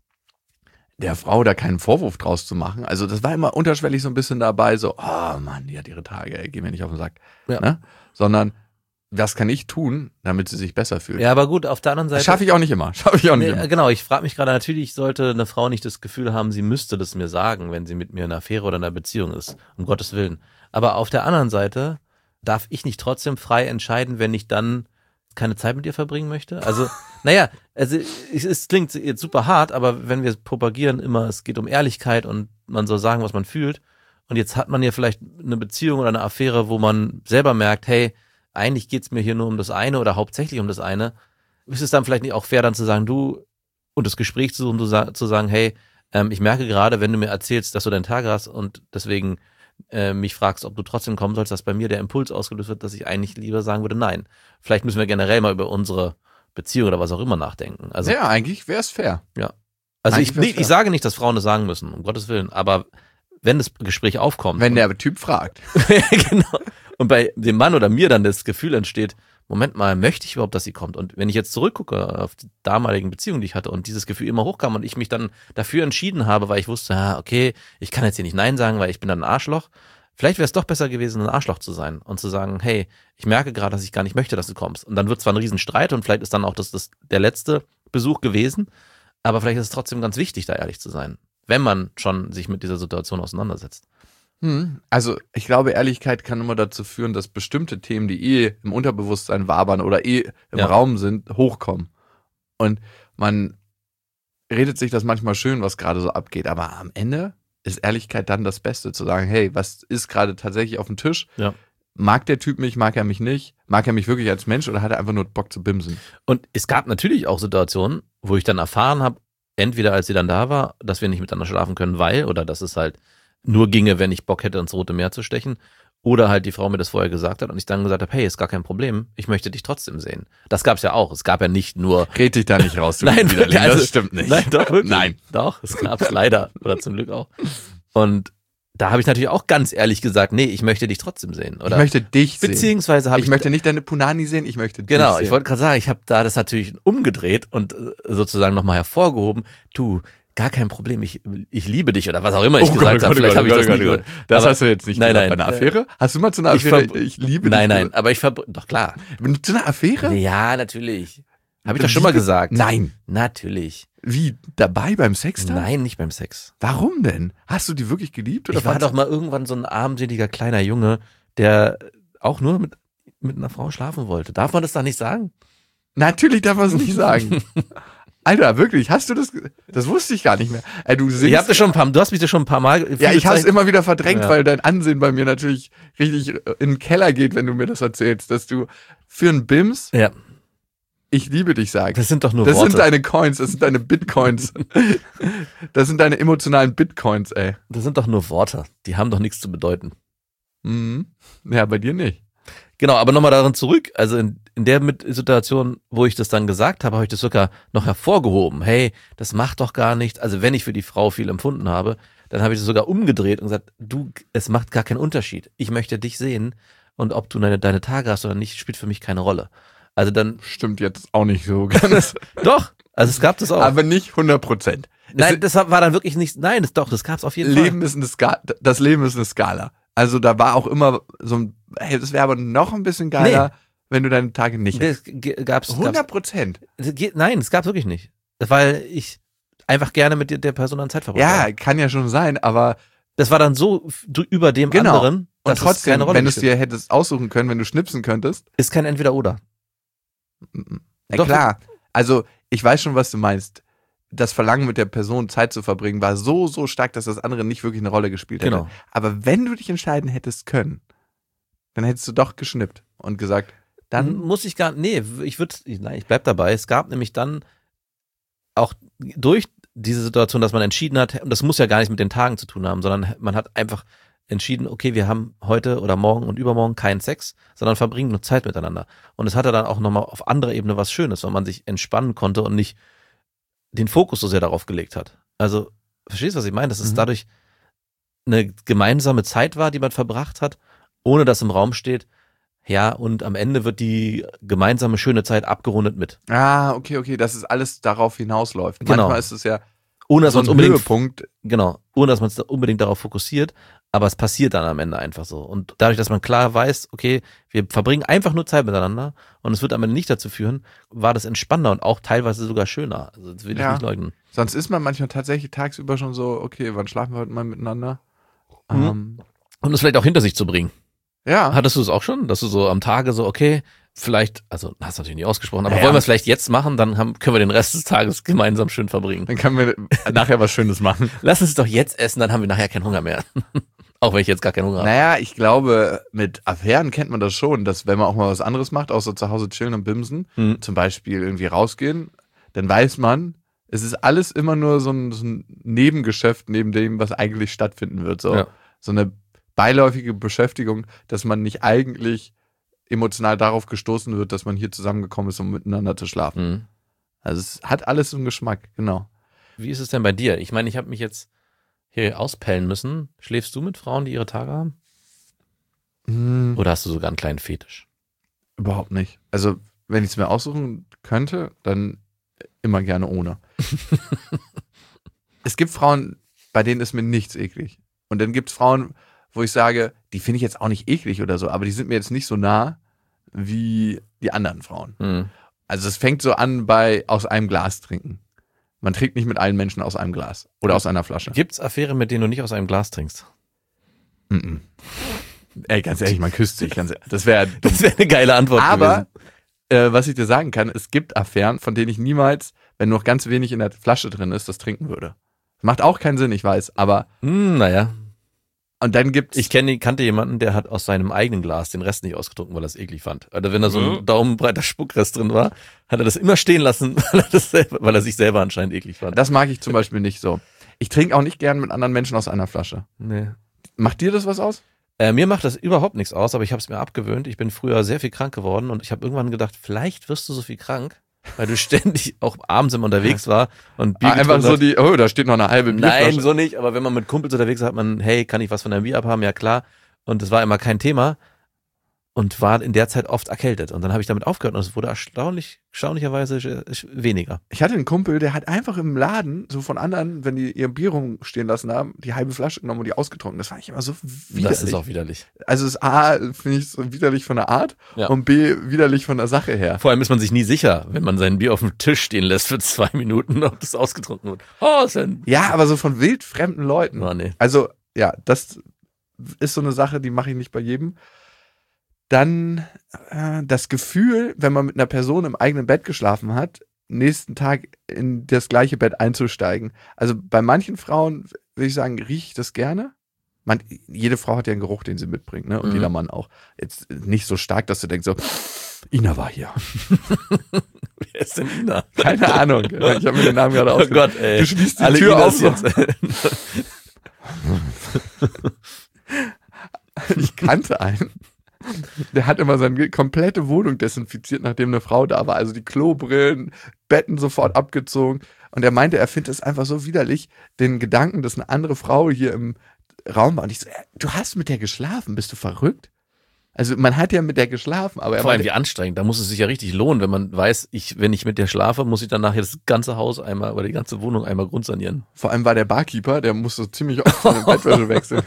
der Frau da keinen Vorwurf draus zu machen. Also das war immer unterschwellig so ein bisschen dabei, so, oh Mann, die hat ihre Tage, ey, geh mir nicht auf den Sack. Ja. Ne? Sondern, was kann ich tun, damit sie sich besser fühlt? Ja, aber gut, auf der anderen Seite. Das schaffe ich auch nicht immer. Schaffe ich auch nicht Nee, immer. genau, ich frage mich gerade, natürlich sollte eine Frau nicht das Gefühl haben, sie müsste das mir sagen, wenn sie mit mir in einer Affäre oder in einer Beziehung ist. Um Gottes Willen. Aber auf der anderen Seite darf ich nicht trotzdem frei entscheiden, wenn ich dann keine Zeit mit ihr verbringen möchte? Also, naja, also es, es klingt jetzt super hart, aber wenn wir propagieren immer, es geht um Ehrlichkeit und man soll sagen, was man fühlt. Und jetzt hat man ja vielleicht eine Beziehung oder eine Affäre, wo man selber merkt, hey, eigentlich geht's mir hier nur um das eine oder hauptsächlich um das eine. Ist es dann vielleicht nicht auch fair, dann zu sagen, du, und das Gespräch zu suchen, zu sagen, hey, ähm, ich merke gerade, wenn du mir erzählst, dass du deinen Tag hast und deswegen äh, mich fragst, ob du trotzdem kommen sollst, dass bei mir der Impuls ausgelöst wird, dass ich eigentlich lieber sagen würde, nein. Vielleicht müssen wir generell mal über unsere Beziehung oder was auch immer nachdenken. Also, Ja, eigentlich wäre es fair. ja. Also Eigentlich ich, wär's nee, fair. ich sage nicht, dass Frauen das sagen müssen, um Gottes Willen, aber wenn das Gespräch aufkommt. Wenn der Typ fragt. Genau. Und bei dem Mann oder mir dann das Gefühl entsteht, Moment mal, möchte ich überhaupt, dass sie kommt? Und wenn ich jetzt zurückgucke auf die damaligen Beziehungen, die ich hatte und dieses Gefühl immer hochkam und ich mich dann dafür entschieden habe, weil ich wusste, ah, okay, ich kann jetzt hier nicht Nein sagen, weil ich bin dann ein Arschloch. Vielleicht wäre es doch besser gewesen, ein Arschloch zu sein und zu sagen, hey, ich merke gerade, dass ich gar nicht möchte, dass du kommst. Und dann wird zwar ein Riesenstreit und vielleicht ist dann auch das, das der letzte Besuch gewesen, aber vielleicht ist es trotzdem ganz wichtig, da ehrlich zu sein, wenn man schon sich mit dieser Situation auseinandersetzt. Hm. Also ich glaube, Ehrlichkeit kann immer dazu führen, dass bestimmte Themen, die eh im Unterbewusstsein wabern oder eh im Ja. Raum sind, hochkommen. Und man redet sich das manchmal schön, was gerade so abgeht. Aber am Ende ist Ehrlichkeit dann das Beste, zu sagen, hey, was ist gerade tatsächlich auf dem Tisch? Ja. Mag der Typ mich, mag er mich nicht? Mag er mich wirklich als Mensch oder hat er einfach nur Bock zu bimsen? Und es gab natürlich auch Situationen, wo ich dann erfahren habe, entweder als sie dann da war, dass wir nicht miteinander schlafen können, weil, oder dass es halt nur ginge, wenn ich Bock hätte, ins Rote Meer zu stechen, oder halt die Frau mir das vorher gesagt hat und ich dann gesagt habe, hey, ist gar kein Problem, ich möchte dich trotzdem sehen. Das gab es ja auch. Es gab ja nicht nur... Red dich da nicht raus, du Nein, Widerling. wirklich, also- das stimmt nicht. Nein, doch, wirklich. Nein. Doch, es gab es leider, oder zum Glück auch. Und da habe ich natürlich auch ganz ehrlich gesagt, nee, ich möchte dich trotzdem sehen. Oder Ich möchte dich sehen. beziehungsweise habe Ich ich... möchte nicht deine Punani sehen, ich möchte dich Genau, sehen. ich wollte gerade sagen, ich habe da das natürlich umgedreht und äh, sozusagen nochmal hervorgehoben, du, gar kein Problem, ich, ich liebe dich oder was auch immer ich Oh gesagt Gott, habe. oh Vielleicht Gott, habe ich oh das Gott, nicht oh gehört. Das Aber- hast du jetzt nicht Nein, gesagt nein, bei einer äh, Affäre? Hast du mal zu einer ich Affäre, ver- ich liebe Nein, dich nein, aber ich verbr... Doch klar. gesagt? Zu einer Affäre? Ja, natürlich. Habe ich doch schon mal gesagt. Nein. Natürlich. Wie, dabei beim Sex dann? Nein, nicht beim Sex. Warum denn? Hast du die wirklich geliebt? Oder Ich war fandst doch mal irgendwann so ein armseliger kleiner Junge, der auch nur mit, mit einer Frau schlafen wollte. Darf man das da nicht sagen? Natürlich darf man es nicht sagen. Alter, wirklich, hast du das? ge- Das wusste ich gar nicht mehr. Ey, du Ich singst, hab das schon ein paar, du hast mich das schon ein paar Mal. ja, viele ich hab's Zeit- immer wieder verdrängt, Ja. weil dein Ansehen bei mir natürlich richtig in den Keller geht, wenn du mir das erzählst, dass du für einen Bims, Ja, ich liebe dich sagst. das sind doch nur Das Worte. sind deine Coins, das sind deine Bitcoins. Das sind deine emotionalen Bitcoins, ey. das sind doch nur Worte. Die haben doch nichts zu bedeuten. Mhm. Ja, bei dir nicht. Genau, aber nochmal daran zurück. Also in, in der mit Situation, wo ich das dann gesagt habe, habe ich das sogar noch hervorgehoben. Hey, das macht doch gar nichts. Also wenn ich für die Frau viel empfunden habe, dann habe ich das sogar umgedreht und gesagt, du, es macht gar keinen Unterschied. Ich möchte dich sehen und ob du deine, deine Tage hast oder nicht, spielt für mich keine Rolle. Also dann, Stimmt jetzt auch nicht so ganz. doch, also es gab das auch. Aber nicht hundert Prozent. Nein, das war dann wirklich nicht, nein, das, doch, das gab es auf jeden Leben Fall. ist eine Skala, das Leben ist eine Skala. Also da war auch immer so ein, hey, das wäre aber noch ein bisschen geiler, wenn du deine Tage nicht hättest. Das g- gab's, gab's, hundert Prozent. das geht- nein, es gab wirklich nicht. Weil ich einfach gerne mit der- der Person an Zeit verbracht Ja, habe. kann ja schon sein, aber Das war dann so f- du- über dem Genau. anderen, und dass es trotzdem, keine Rolle wenn du es gespielt dir hättest aussuchen können, wenn du schnipsen könntest, Ist kein Entweder-Oder. ja Doch. klar. Also ich weiß schon, was du meinst. Das Verlangen mit der Person Zeit zu verbringen war so, so stark, dass das andere nicht wirklich eine Rolle gespielt hätte. Genau. Aber wenn du dich entscheiden hättest können, dann hättest du doch geschnippt und gesagt, Dann dann muss ich gar, nee, ich würde, nein, ich bleib dabei. Es gab nämlich dann auch durch diese Situation, dass man entschieden hat, und das muss ja gar nichts mit den Tagen zu tun haben, sondern man hat einfach entschieden, okay, wir haben heute oder morgen und übermorgen keinen Sex, sondern verbringen nur Zeit miteinander. Und es hatte dann auch nochmal auf anderer Ebene was Schönes, weil man sich entspannen konnte und nicht den Fokus so sehr darauf gelegt hat. Also, verstehst du, was ich meine? Dass es Mhm. dadurch eine gemeinsame Zeit war, die man verbracht hat, ohne dass im Raum steht, ja, und am Ende wird die gemeinsame schöne Zeit abgerundet mit. Ah, okay, okay, dass es alles darauf hinausläuft. Genau. Manchmal ist es ja Ohne dass so man es ein unbedingt, Höhepunkt. genau, ohne dass man es unbedingt darauf fokussiert, aber es passiert dann am Ende einfach so. Und dadurch, dass man klar weiß, okay, wir verbringen einfach nur Zeit miteinander und es wird am Ende nicht dazu führen, war das entspannender und auch teilweise sogar schöner. Also das will ich Ja. nicht leugnen. Sonst ist man manchmal tatsächlich tagsüber schon so, okay, wann schlafen wir heute mal miteinander? Mhm. Ähm, Und es vielleicht auch hinter sich zu bringen. ja. Hattest du es auch schon, dass du so am Tage so, okay, vielleicht, also hast du natürlich nicht ausgesprochen, aber Naja. wollen wir es vielleicht jetzt machen, dann haben, können wir den Rest des Tages gemeinsam schön verbringen. Dann können wir nachher was Schönes machen. Lass uns doch jetzt essen, dann haben wir nachher keinen Hunger mehr. Auch wenn ich jetzt gar keinen Hunger habe. Naja, ich glaube, mit Affären kennt man das schon, dass wenn man auch mal was anderes macht, außer zu Hause chillen und bimsen, Mhm. zum Beispiel irgendwie rausgehen, dann weiß man, es ist alles immer nur so ein, so ein Nebengeschäft neben dem, was eigentlich stattfinden wird. So, Ja. so eine beiläufige Beschäftigung, dass man nicht eigentlich emotional darauf gestoßen wird, dass man hier zusammengekommen ist, um miteinander zu schlafen. Mhm. Also es hat alles so einen Geschmack, genau. Wie ist es denn bei dir? Ich meine, ich habe mich jetzt hier auspellen müssen. Schläfst du mit Frauen, die ihre Tage haben? Hm, Oder hast du sogar einen kleinen Fetisch? überhaupt nicht. Also wenn ich es mir aussuchen könnte, dann immer gerne ohne. Es gibt Frauen, bei denen ist mir nichts eklig. Und dann gibt es Frauen, wo ich sage, die finde ich jetzt auch nicht eklig oder so, aber die sind mir jetzt nicht so nah wie die anderen Frauen. Mhm. Also es fängt so an bei aus einem Glas trinken. Man trinkt nicht mit allen Menschen aus einem Glas oder aus einer Flasche. Gibt's Affären, mit denen du nicht aus einem Glas trinkst? Mm-mm. Ey, ganz ehrlich, man küsst sich. Ganz, das wäre dumm. Das wäre eine geile Antwort Aber gewesen. äh, was ich dir sagen kann, es gibt Affären, von denen ich niemals, wenn noch ganz wenig in der Flasche drin ist, das trinken würde. Macht auch keinen Sinn, ich weiß, aber Hm, naja, und dann gibt's ich kenne, kannte jemanden, der hat aus seinem eigenen Glas den Rest nicht ausgetrunken, weil er es eklig fand. Also wenn da so ein Mhm. daumenbreiter Spuckrest drin war, hat er das immer stehen lassen, weil er, das selber, weil er sich selber anscheinend eklig fand. das mag ich zum Beispiel nicht so. Ich trinke auch nicht gern mit anderen Menschen aus einer Flasche. Nee. Macht dir das was aus? Äh, mir macht das überhaupt nichts aus, aber ich habe es mir abgewöhnt. Ich bin früher sehr viel krank geworden und ich habe irgendwann gedacht, vielleicht wirst du so viel krank, weil du ständig auch abends immer unterwegs war und Bier Ah, einfach getrunken so hast. die, oh, da steht noch eine halbe Bierflasche. Nein, so nicht, aber wenn man mit Kumpels unterwegs ist, hat man, hey, kann ich was von deinem Bier abhaben? Ja, klar. Und es war immer kein Thema. und war in der Zeit oft erkältet. Und dann habe ich damit aufgehört und es wurde erstaunlich, erstaunlicherweise weniger. Ich hatte einen Kumpel, der hat einfach im Laden, so von anderen, wenn die ihr Bier rumstehen lassen haben, die halbe Flasche genommen und die ausgetrunken. Das fand ich immer so widerlich. Das ist auch widerlich. Also es A, finde ich so widerlich von der Art Ja. und B, widerlich von der Sache her. Vor allem ist man sich nie sicher, wenn man sein Bier auf dem Tisch stehen lässt für zwei Minuten, ob das ausgetrunken wird. Oh, ist ein Ja, aber so von wildfremden Leuten. Oh, nee. Also, ja, das ist so eine Sache, die mache ich nicht bei jedem. Dann äh, das Gefühl, wenn man mit einer Person im eigenen Bett geschlafen hat, nächsten Tag in das gleiche Bett einzusteigen. Also bei manchen Frauen, würde ich sagen, rieche ich das gerne. Man, jede Frau hat ja einen Geruch, den sie mitbringt, ne? Und Mhm. jeder Mann auch. Jetzt nicht so stark, dass du denkst so, Ina war hier. Wer ist denn Ina? Keine Ahnung. Ich habe mir den Namen gerade Oh ausgedacht. Gott, ey. Du schließt die Alle Tür Inas auf. So. jetzt. Ich kannte einen. Der hat immer seine komplette Wohnung desinfiziert, nachdem eine Frau da war. Also die Klobrillen, Betten sofort abgezogen. Und er meinte, er findet es einfach so widerlich, den Gedanken, dass eine andere Frau hier im Raum war. Und ich so, du hast mit der geschlafen, bist du verrückt? Also man hat ja mit der geschlafen, aber er Vor allem meinte, wie anstrengend. Da muss es sich ja richtig lohnen, wenn man weiß, ich, wenn ich mit der schlafe, muss ich dann nachher das ganze Haus einmal oder die ganze Wohnung einmal grundsanieren. vor allem war der Barkeeper, der musste ziemlich oft seine Bettwäsche wechseln.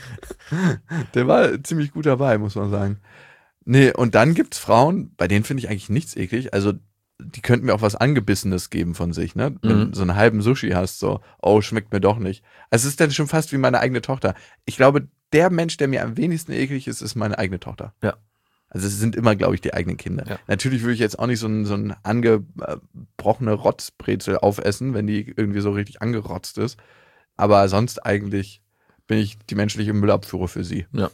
Der war ziemlich gut dabei, muss man sagen. Nee, und dann gibt's Frauen, bei denen finde ich eigentlich nichts eklig. Also die könnten mir auch was Angebissenes geben von sich, ne? Wenn Mhm. du so einen halben Sushi hast, so, oh, schmeckt mir doch nicht. Also es ist dann schon fast wie meine eigene Tochter. Ich glaube, der Mensch, der mir am wenigsten eklig ist, ist meine eigene Tochter. Ja. Also es sind immer, glaube ich, die eigenen Kinder. Ja. Natürlich würde ich jetzt auch nicht so ein, so ein angebrochene Rotzbrezel aufessen, wenn die irgendwie so richtig angerotzt ist. Aber sonst eigentlich bin ich die menschliche Müllabfuhr für sie. Ja.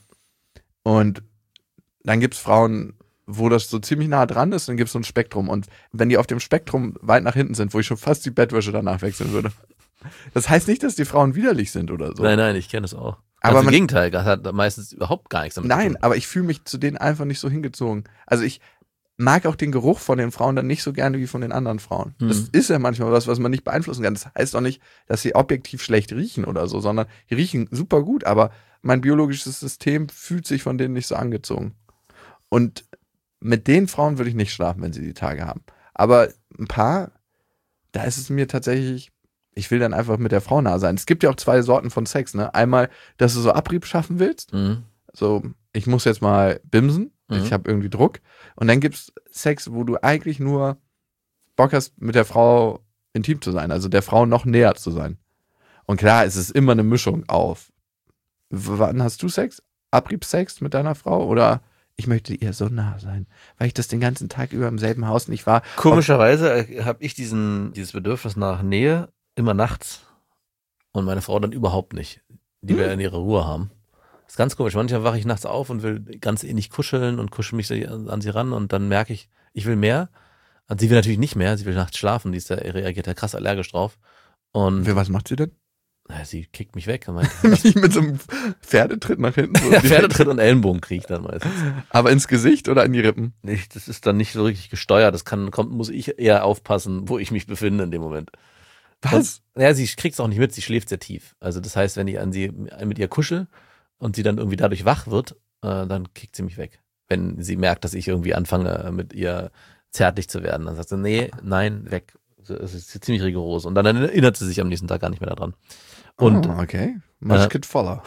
Und dann gibt's Frauen, wo das so ziemlich nah dran ist, dann gibt's so ein Spektrum. Und wenn die auf dem Spektrum weit nach hinten sind, wo ich schon fast die Bettwäsche danach wechseln würde. Das heißt nicht, dass die Frauen widerlich sind oder so. Nein, nein, ich kenne es auch. Aber Aber im man- Gegenteil, das hat meistens überhaupt gar nichts damit Nein, zu tun. aber ich fühle mich zu denen einfach nicht so hingezogen. Also ich mag auch den Geruch von den Frauen dann nicht so gerne wie von den anderen Frauen. Mhm. Das ist ja manchmal was, was man nicht beeinflussen kann. Das heißt auch nicht, dass sie objektiv schlecht riechen oder so, sondern die riechen super gut, aber mein biologisches System fühlt sich von denen nicht so angezogen. Und mit den Frauen würde ich nicht schlafen, wenn sie die Tage haben. Aber ein paar, da ist es mir tatsächlich, ich will dann einfach mit der Frau nah sein. Es gibt ja auch zwei Sorten von Sex, ne? Einmal, dass du so Abrieb schaffen willst. Mhm. So, ich muss jetzt mal bimsen, Mhm. ich habe irgendwie Druck. Und dann gibt's Sex, wo du eigentlich nur Bock hast, mit der Frau intim zu sein, also der Frau noch näher zu sein. Und klar, es ist immer eine Mischung auf. W- Wann hast du Sex? Abriebsex mit deiner Frau? Oder ich möchte ihr so nah sein, weil ich das den ganzen Tag über im selben Haus nicht war. Komischerweise habe ich diesen, dieses Bedürfnis nach Nähe immer nachts und meine Frau dann überhaupt nicht. Die will in ihre Ruhe haben. Das ist ganz komisch. Manchmal wache ich nachts auf und will ganz ähnlich kuscheln und kuschel mich so an sie ran und dann merke ich, ich will mehr. Und sie will natürlich nicht mehr. Sie will nachts schlafen. Die ist da, reagiert da krass allergisch drauf. Und Für was macht sie denn? na, sie kickt mich weg. Und meint, Nicht mit so einem Pferdetritt nach hinten. So ja, Pferdetritt und Ellenbogen kriege ich dann meistens. Aber ins Gesicht oder in die Rippen? Nicht, das ist dann nicht so richtig gesteuert. Das kann, kommt, muss ich eher aufpassen, wo ich mich befinde in dem Moment. Was? Und, ja, sie kriegt es auch nicht mit, sie schläft sehr tief. Also das heißt, wenn ich an sie mit ihr kuschel und sie dann irgendwie dadurch wach wird, äh, dann kickt sie mich weg. Wenn sie merkt, dass ich irgendwie anfange, mit ihr zärtlich zu werden, dann sagt sie, nee, nein, weg. Es ist ziemlich rigoros. Und dann erinnert sie sich am nächsten Tag gar nicht mehr daran. Und, oh, okay. Much äh, kid voller.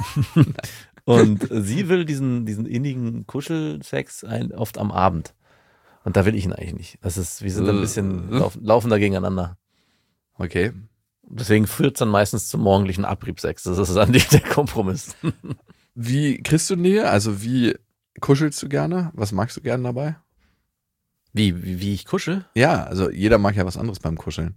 und sie will diesen, diesen innigen Kuschelsex ein, oft am Abend. Und da will ich ihn eigentlich nicht. Das ist, wir sind ein bisschen lauf, laufen da gegeneinander. Okay. Deswegen führt es dann meistens zum morgendlichen Abriebsex. Das ist dann der Kompromiss. Wie kriegst du Nähe? Also wie kuschelst du gerne? Was magst du gerne dabei? Wie, wie, wie ich kuschel? Ja, also jeder mag ja was anderes beim Kuscheln.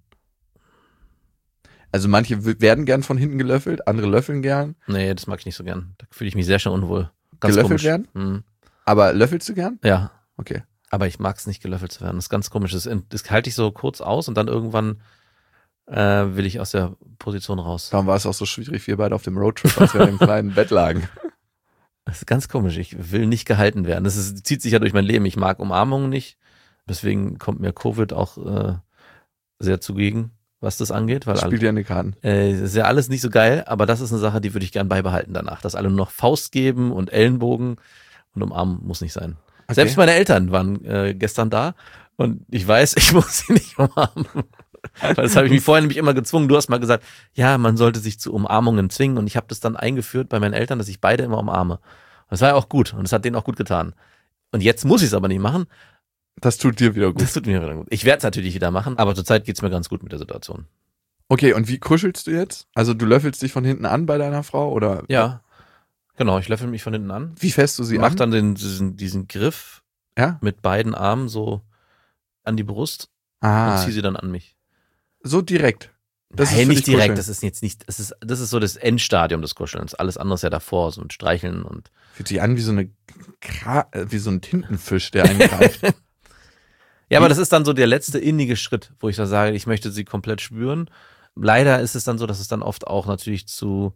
Also manche w- werden gern von hinten gelöffelt, andere löffeln gern. Nee, das mag ich nicht so gern. Da fühle ich mich sehr schnell unwohl. Ganz Gelöffelt komisch. werden? Mhm. Aber löffelst du gern? Ja, Okay. aber ich mag es nicht, gelöffelt zu werden. Das ist ganz komisch. Das, das halte ich so kurz aus und dann irgendwann äh, will ich aus der Position raus. Darum war es auch so schwierig, wir beide auf dem Roadtrip, als wir in dem kleinen Bett lagen. Das ist ganz komisch. Ich will nicht gehalten werden. Das ist, zieht sich ja durch mein Leben. Ich mag Umarmungen nicht. Deswegen kommt mir Covid auch äh, sehr zugegen, was das angeht. Weil Das spielt ja in die Karten. Äh, ist ja alles nicht so geil, aber das ist eine Sache, die würde ich gern beibehalten danach. Dass alle nur noch Faust geben und Ellenbogen und umarmen muss nicht sein. Okay. Selbst meine Eltern waren äh, gestern da und ich weiß, ich muss sie nicht umarmen. Weil das habe ich mich vorher nämlich immer gezwungen. Du hast mal gesagt, ja, man sollte sich zu Umarmungen zwingen und ich habe das dann eingeführt bei meinen Eltern, dass ich beide immer umarme. Und das war ja auch gut und das hat denen auch gut getan. Und jetzt muss ich es aber nicht machen. Das tut dir wieder gut. Das tut mir wieder gut. Ich werde es natürlich wieder machen, aber zurzeit geht es mir ganz gut mit der Situation. Okay, und wie kuschelst du jetzt? Also du löffelst dich von hinten an bei deiner Frau oder? Ja, genau. Ich löffel mich von hinten an. Wie fest du sie Mach an? dann den, diesen, diesen Griff Ja? mit beiden Armen so an die Brust Ah, und ziehe sie dann an mich. so direkt. Das Nein, ist für nicht dich direkt. Kuscheln. Das ist jetzt nicht, das ist, das ist so das Endstadium des Kuschelns. Alles andere ist ja davor, so ein Streicheln und. Fühlt sich an wie so eine Kra äh, wie so ein Tintenfisch, der eingreift. Ja, aber das ist dann so der letzte innige Schritt, wo ich dann sage, ich möchte sie komplett spüren. Leider ist es dann so, dass es dann oft auch natürlich zu,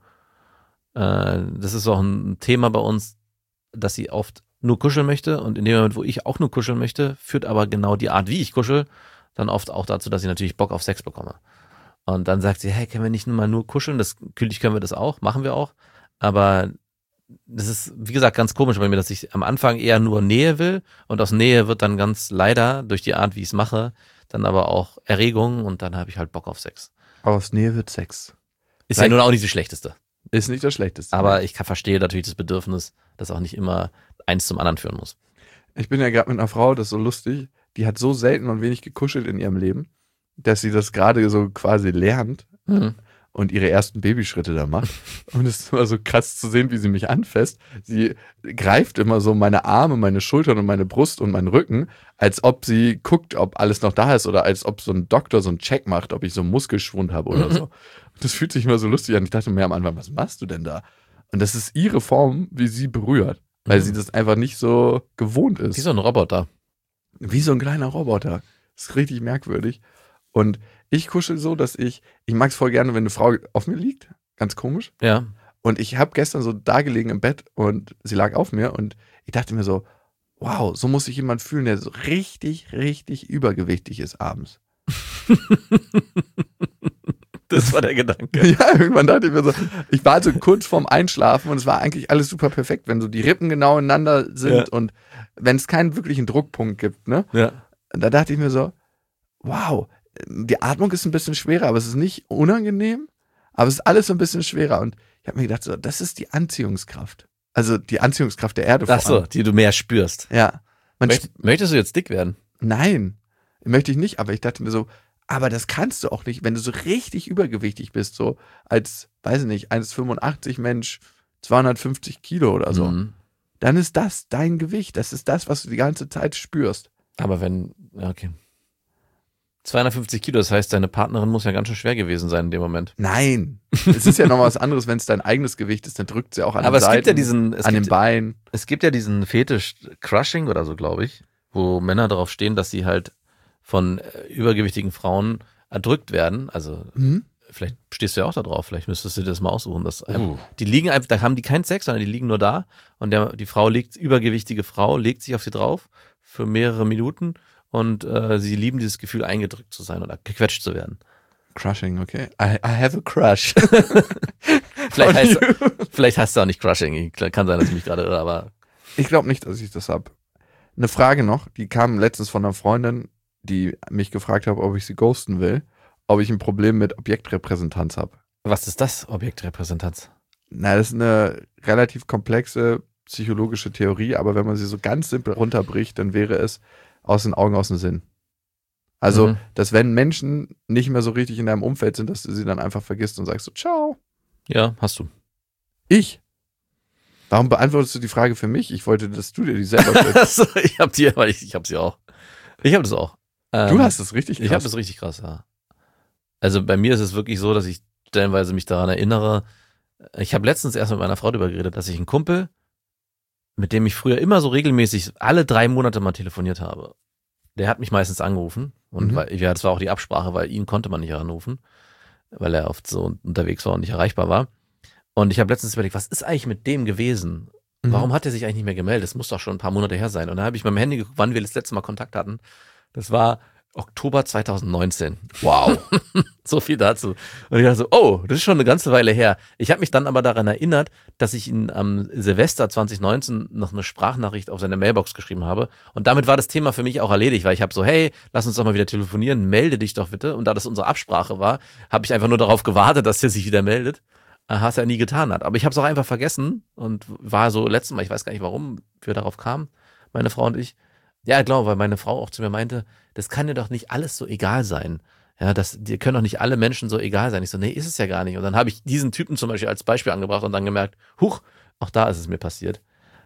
äh, das ist auch ein Thema bei uns, dass sie oft nur kuscheln möchte und in dem Moment, wo ich auch nur kuscheln möchte, führt aber genau die Art, wie ich kuschel, dann oft auch dazu, dass ich natürlich Bock auf Sex bekomme. Und dann sagt sie, hey, können wir nicht nur mal nur kuscheln? Das, natürlich können wir das auch, machen wir auch. Aber das ist, wie gesagt, ganz komisch bei mir, dass ich am Anfang eher nur Nähe will und aus Nähe wird dann ganz leider durch die Art, wie ich es mache, dann aber auch Erregung und dann habe ich halt Bock auf Sex. Aus Nähe wird Sex. Ist ja nun auch nicht das Schlechteste. Ist nicht das Schlechteste. Aber ich kann, verstehe natürlich das Bedürfnis, das auch nicht immer eins zum anderen führen muss. Ich bin ja gerade mit einer Frau, das ist so lustig, die hat so selten und wenig gekuschelt in ihrem Leben, dass sie das gerade so quasi lernt Mhm. und ihre ersten Babyschritte da macht. Und es ist immer so krass zu sehen, wie sie mich anfasst. Sie greift immer so meine Arme, meine Schultern und meine Brust und meinen Rücken, als ob sie guckt, ob alles noch da ist oder als ob so ein Doktor so einen Check macht, ob ich so einen Muskelschwund habe oder so. Das fühlt sich immer so lustig an. Ich dachte mir am Anfang, was machst du denn da? Und das ist ihre Form, wie sie berührt, weil Mhm. sie das einfach nicht so gewohnt ist. Wie so ein Roboter. Wie so ein kleiner Roboter. Das ist richtig merkwürdig. Und ich kuschel so, dass ich, ich mag es voll gerne, wenn eine Frau auf mir liegt. Ganz komisch. Ja. Und ich habe gestern so da gelegen im Bett und sie lag auf mir und ich dachte mir so, wow, so muss sich jemand fühlen, der so richtig, richtig übergewichtig ist abends. Das war der Gedanke. Ja, irgendwann dachte ich mir so, ich war so kurz vorm Einschlafen und es war eigentlich alles super perfekt, wenn so die Rippen genau ineinander sind Ja. und wenn es keinen wirklichen Druckpunkt gibt, ne? Ja. Da dachte ich mir so, wow, die Atmung ist ein bisschen schwerer, aber es ist nicht unangenehm, aber es ist alles so ein bisschen schwerer. Und ich habe mir gedacht, so, das ist die Anziehungskraft. Also die Anziehungskraft der Erde. Ach vor allem. so, die du mehr spürst. Ja. Man Möcht, möchtest du jetzt dick werden? Nein, möchte ich nicht, aber ich dachte mir so, aber das kannst du auch nicht, wenn du so richtig übergewichtig bist, so als, weiß ich nicht, eins Komma fünfundachtzig Mensch, zweihundertfünfzig Kilo oder so. Mhm. Dann ist das dein Gewicht, das ist das, was du die ganze Zeit spürst. Aber wenn, ja, okay. zweihundertfünfzig Kilo, das heißt, deine Partnerin muss ja ganz schön schwer gewesen sein in dem Moment. Nein, es ist ja noch was anderes, wenn es dein eigenes Gewicht ist, dann drückt sie auch an Aber den es Seiten, gibt ja diesen, es an den gibt, Beinen. es gibt ja diesen Fetisch Crushing oder so, glaube ich, wo Männer darauf stehen, dass sie halt von äh, übergewichtigen Frauen erdrückt werden. Also Mhm. vielleicht stehst du ja auch da drauf, vielleicht müsstest du dir das mal aussuchen. Dass, Uh. Die liegen einfach, da haben die keinen Sex, sondern die liegen nur da und der, die Frau liegt, übergewichtige Frau, legt sich auf sie drauf für mehrere Minuten und äh, sie lieben dieses Gefühl, eingedrückt zu sein oder gequetscht zu werden. Crushing, okay. I, I have a crush. Vielleicht, On heißt, you. vielleicht heißt es auch nicht Crushing, kann sein, dass ich mich gerade irre, aber Ich glaube nicht, dass ich das hab. Eine Frage noch, die kam letztens von einer Freundin, die mich gefragt hat, ob ich sie ghosten will, ob ich ein Problem mit Objektrepräsentanz habe. was ist das, Objektrepräsentanz? Na, das ist eine relativ komplexe psychologische Theorie, aber wenn man sie so ganz simpel runterbricht, dann wäre es aus den Augen, aus dem Sinn. Also, Mhm. dass wenn Menschen nicht mehr so richtig in deinem Umfeld sind, dass du sie dann einfach vergisst und sagst so, ciao. Ja, hast du. Ich? Warum beantwortest du die Frage für mich? Ich wollte, dass du dir die selber stellst. Achso, ich hab die, weil ich, ich hab sie auch. Ich hab das auch. Ähm, Du hast es richtig Ich krass. habe das richtig krass, ja. Also bei mir ist es wirklich so, dass ich stellenweise mich daran erinnere. Ich habe letztens erst mit meiner Frau darüber geredet, dass ich einen Kumpel, mit dem ich früher immer so regelmäßig alle drei Monate mal telefoniert habe, der hat mich meistens angerufen. Und Mhm. weil, ja, das war auch die Absprache, weil ihn konnte man nicht anrufen, weil er oft so unterwegs war und nicht erreichbar war. Und ich habe letztens überlegt, was ist eigentlich mit dem gewesen? Mhm. Warum hat er sich eigentlich nicht mehr gemeldet? Das muss doch schon ein paar Monate her sein. Und dann habe ich beim Handy geguckt, wann wir das letzte Mal Kontakt hatten. Das war Oktober zweitausendneunzehn. Wow. So viel dazu. Und ich dachte so, oh, das ist schon eine ganze Weile her. Ich habe mich dann aber daran erinnert, dass ich ihn am Silvester zweitausendneunzehn noch eine Sprachnachricht auf seine Mailbox geschrieben habe. Und damit war das Thema für mich auch erledigt, weil ich habe so, hey, lass uns doch mal wieder telefonieren, melde dich doch bitte. Und da das unsere Absprache war, habe ich einfach nur darauf gewartet, dass er sich wieder meldet. Was er nie getan hat. Aber ich habe es auch einfach vergessen und war so letztes Mal, ich weiß gar nicht, warum wir darauf kamen, meine Frau und ich. Ja, glaube, weil meine Frau auch zu mir meinte, das kann dir doch nicht alles so egal sein. Ja, das, dir können doch nicht alle Menschen so egal sein. Ich so, nee, ist es ja gar nicht. Und dann habe ich diesen Typen zum Beispiel als Beispiel angebracht und dann gemerkt, huch, auch da ist es mir passiert.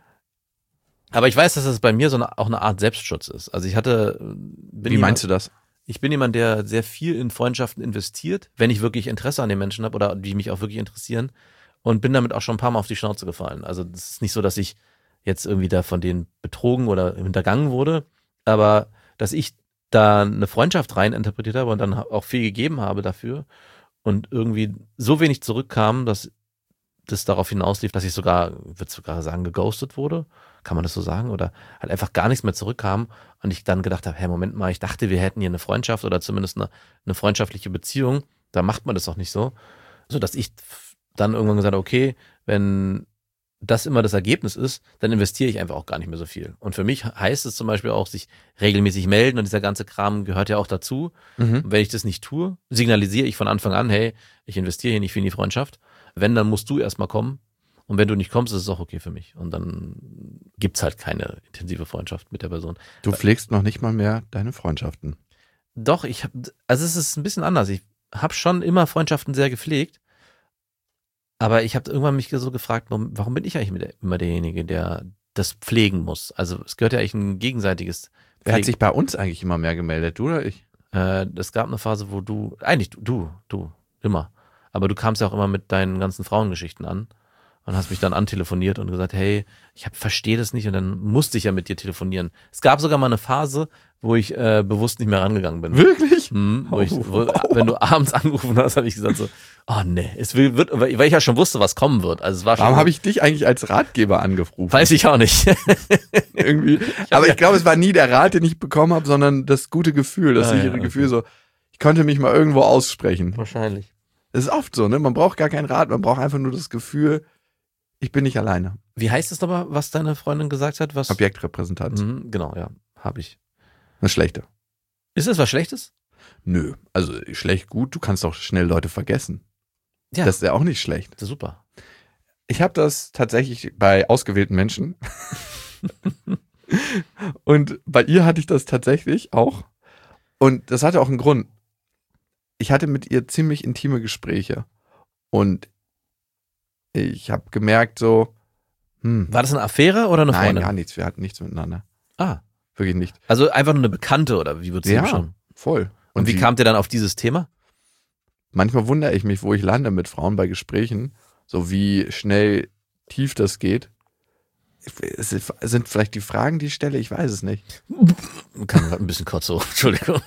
Aber ich weiß, dass es bei mir so eine, auch eine Art Selbstschutz ist. Also ich hatte... Bin Wie meinst jemand, du das? Ich bin jemand, der sehr viel in Freundschaften investiert, wenn ich wirklich Interesse an den Menschen habe oder die mich auch wirklich interessieren, und bin damit auch schon ein paar Mal auf die Schnauze gefallen. Also es ist nicht so, dass ich jetzt irgendwie da von denen betrogen oder hintergangen wurde, aber dass ich da eine Freundschaft rein interpretiert habe und dann auch viel gegeben habe dafür und irgendwie so wenig zurückkam, dass das darauf hinauslief, dass ich sogar, würde sogar sagen, geghostet wurde. Kann man das so sagen? Oder halt einfach gar nichts mehr zurückkam und ich dann gedacht habe, hey, Moment mal, ich dachte, wir hätten hier eine Freundschaft oder zumindest eine, eine freundschaftliche Beziehung. Da macht man das doch nicht so. So dass ich dann irgendwann gesagt habe, okay, wenn das immer das Ergebnis ist, dann investiere ich einfach auch gar nicht mehr so viel. Und für mich heißt es zum Beispiel auch, sich regelmäßig melden und dieser ganze Kram gehört ja auch dazu. Mhm. Und wenn ich das nicht tue, signalisiere ich von Anfang an, hey, ich investiere hier nicht viel in die Freundschaft. Wenn, dann musst du erstmal kommen. Und wenn du nicht kommst, ist es auch okay für mich. Und dann gibt's halt keine intensive Freundschaft mit der Person. Du pflegst noch nicht mal mehr deine Freundschaften. Doch, ich habe, also es ist ein bisschen anders. Ich habe schon immer Freundschaften sehr gepflegt. Aber ich habe irgendwann mich so gefragt, warum bin ich eigentlich immer derjenige, der das pflegen muss? Also es gehört ja eigentlich ein gegenseitiges Pflegen. Wer hat sich bei uns eigentlich immer mehr gemeldet, du oder ich? Äh, es gab eine Phase, wo du, eigentlich du, du, du, immer. Aber du kamst ja auch immer mit deinen ganzen Frauengeschichten an und hast mich dann antelefoniert und gesagt, hey, ich verstehe das nicht, und dann musste ich ja mit dir telefonieren. Es gab sogar mal eine Phase, wo ich äh, bewusst nicht mehr rangegangen bin. Wirklich? Hm, wo ich, wo, wenn du abends angerufen hast, habe ich gesagt so, oh nee, es wird, weil ich ja schon wusste, was kommen wird. Also es war schon. Warum habe ich dich eigentlich als Ratgeber angerufen? Weiß ich auch nicht. Irgendwie. Aber ich glaube, es war nie der Rat, den ich bekommen habe, sondern das gute Gefühl, das ah, sichere ja, okay. Gefühl, so, ich konnte mich mal irgendwo aussprechen. Wahrscheinlich. Das ist oft so, ne? Man braucht gar keinen Rat, man braucht einfach nur das Gefühl, ich bin nicht alleine. Wie heißt es aber, was deine Freundin gesagt hat? Was? Objektrepräsentanz. Mhm, genau, ja, habe ich. Eine schlechte. Ist das was Schlechtes? Nö, also schlecht, gut, du kannst auch schnell Leute vergessen. Ja. Das ist ja auch nicht schlecht. Das ist super. Ich habe das tatsächlich bei ausgewählten Menschen. Und bei ihr hatte ich das tatsächlich auch. Und das hatte auch einen Grund. Ich hatte mit ihr ziemlich intime Gespräche. Und ich habe gemerkt so, hm. War das eine Affäre oder eine Freundin? Nein, gar nichts. Wir hatten nichts miteinander. Ah. Wirklich nicht. Also einfach nur eine Bekannte, oder wie würdest du ja, schon? Voll. Und, Und wie sie, kamt ihr dann auf dieses Thema? Manchmal wundere ich mich, wo ich lande mit Frauen bei Gesprächen, so wie schnell tief das geht. Es sind vielleicht die Fragen, die ich stelle, ich weiß es nicht. Kann ein bisschen kurz so, Entschuldigung.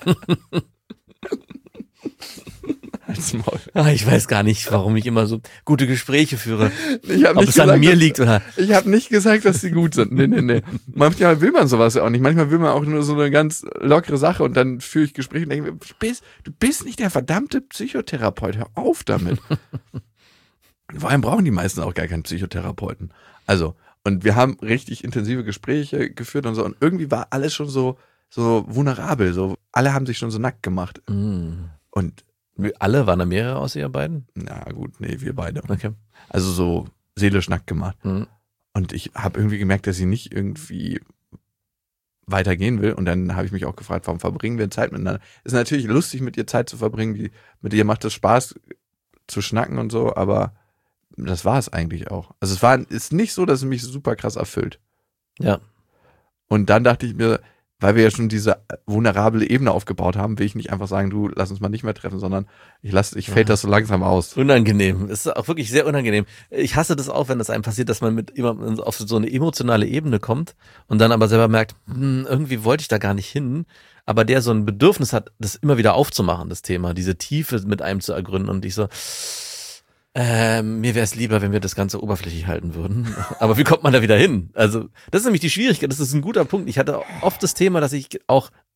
Als Maul. Ach, ich weiß gar nicht, warum ich immer so gute Gespräche führe. Ich hab Ob nicht es gesagt, an mir dass, liegt oder. Ich habe nicht gesagt, dass sie gut sind. Nee, nee, nee. Manchmal will man sowas ja auch nicht. Manchmal will man auch nur so eine ganz lockere Sache und dann führe ich Gespräche und denke, du bist, du bist nicht der verdammte Psychotherapeut. Hör auf damit. Vor allem brauchen die meisten auch gar keinen Psychotherapeuten. Also, und wir haben richtig intensive Gespräche geführt und so, und irgendwie war alles schon so, so vulnerabel. So, alle haben sich schon so nackt gemacht. Mm. Und alle, waren da mehrere außer ihr beiden? na gut, nee, wir beide. Okay. Also so seelisch nackt gemacht. Mhm. Und ich habe irgendwie gemerkt, dass sie nicht irgendwie weitergehen will. Und dann habe ich mich auch gefragt, warum verbringen wir Zeit miteinander? Ist natürlich lustig, mit ihr Zeit zu verbringen. Die, mit ihr macht es Spaß zu schnacken und so, aber das war es eigentlich auch. Also es war, ist nicht so, dass es mich super krass erfüllt. Ja. Und dann dachte ich mir, weil wir ja schon diese vulnerable Ebene aufgebaut haben, will ich nicht einfach sagen, du, lass uns mal nicht mehr treffen, sondern ich lass, ich fade das so langsam aus. Unangenehm. Es ist auch wirklich sehr unangenehm. Ich hasse das auch, wenn das einem passiert, dass man mit jemandem auf so eine emotionale Ebene kommt und dann aber selber merkt, hm, irgendwie wollte ich da gar nicht hin, aber der so ein Bedürfnis hat, das immer wieder aufzumachen, das Thema, diese Tiefe mit einem zu ergründen, und ich so, Ähm, mir wäre es lieber, wenn wir das Ganze oberflächlich halten würden. Aber wie kommt man da wieder hin? Also, das ist nämlich die Schwierigkeit. Das ist ein guter Punkt. Ich hatte oft das Thema, dass ich auch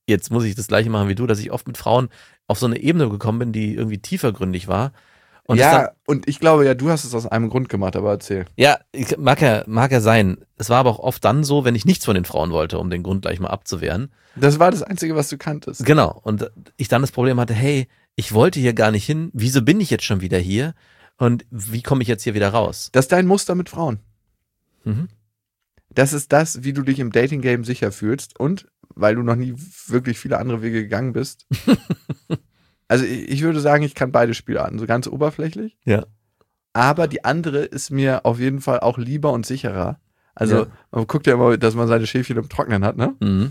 jetzt muss ich das Gleiche machen wie du, dass ich oft mit Frauen auf so eine Ebene gekommen bin, die irgendwie tiefergründig war. Und ja, dann, und ich glaube ja, du hast es aus einem Grund gemacht, aber erzähl. ja, ich, mag ja, mag ja sein. Es war aber auch oft dann so, wenn ich nichts von den Frauen wollte, um den Grund gleich mal abzuwehren. Das war das Einzige, was du kanntest. Genau. Und ich dann das Problem hatte, hey, ich wollte hier gar nicht hin. Wieso bin ich jetzt schon wieder hier? Und wie komme ich jetzt hier wieder raus? Das ist dein Muster mit Frauen. Mhm. Das ist das, wie du dich im Dating-Game sicher fühlst und weil du noch nie wirklich viele andere Wege gegangen bist. Also ich, ich würde sagen, ich kann beide Spielarten, so ganz oberflächlich. Ja. Aber die andere ist mir auf jeden Fall auch lieber und sicherer. Also Ja. man guckt ja immer, dass man seine Schäfchen im Trocknen hat, ne? Mhm.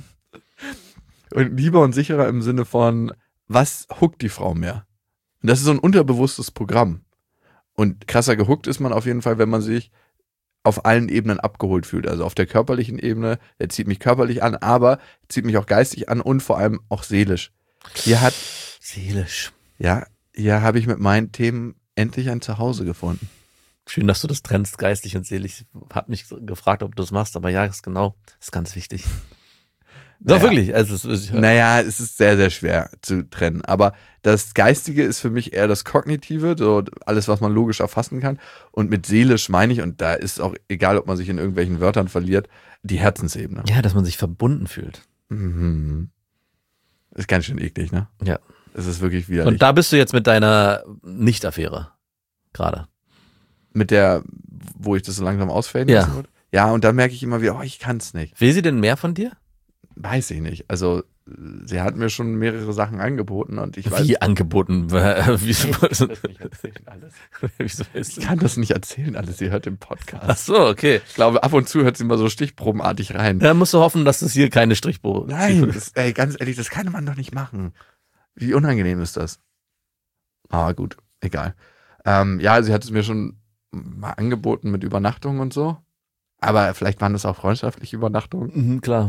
Und lieber und sicherer im Sinne von, was huckt die Frau mehr? Und das ist so ein unterbewusstes Programm. Und krasser gehuckt ist man auf jeden Fall, wenn man sich auf allen Ebenen abgeholt fühlt. Also auf der körperlichen Ebene, der zieht mich körperlich an, aber zieht mich auch geistig an und vor allem auch seelisch. Hier hat, Seelisch. ja, hier habe ich mit meinen Themen endlich ein Zuhause gefunden. Schön, dass du das trennst, geistlich und seelisch. Hab mich gefragt, ob du das machst, aber ja, ist genau, ist ganz wichtig. Doch, Naja. wirklich. Also, es ist, Naja, es ist sehr, sehr schwer zu trennen. Aber das Geistige ist für mich eher das Kognitive, so alles, was man logisch erfassen kann. Und mit seelisch meine ich, und da ist auch egal, ob man sich in irgendwelchen Wörtern verliert, die Herzensebene. ja, dass man sich verbunden fühlt. Mhm. Ist ganz schön eklig, ne? Ja. Es ist wirklich widerlich. Und da bist du jetzt mit deiner Nicht-Affäre. Gerade. Mit der, wo ich das so langsam ausfaden Ja. lassen würde. Ja, und da merke ich immer wieder, oh, ich kann es nicht. Will sie denn mehr von dir? Weiß ich nicht. Also, sie hat mir schon mehrere Sachen angeboten und ich weiß. Wie angeboten? Wieso, das nicht erzählen alles. wieso ist Ich kann das nicht erzählen alles. Sie hört den Podcast. Ach so, okay. Ich glaube, ab und zu hört sie mal so stichprobenartig rein. Da musst du hoffen, dass es hier keine Strichbogen Nein, das, ey, ganz ehrlich, das kann man doch nicht machen. Wie unangenehm ist das? Aber gut, egal. Ähm, ja, sie hat es mir schon mal angeboten mit Übernachtung und so. Aber vielleicht waren das auch freundschaftliche Übernachtungen. Mhm, klar.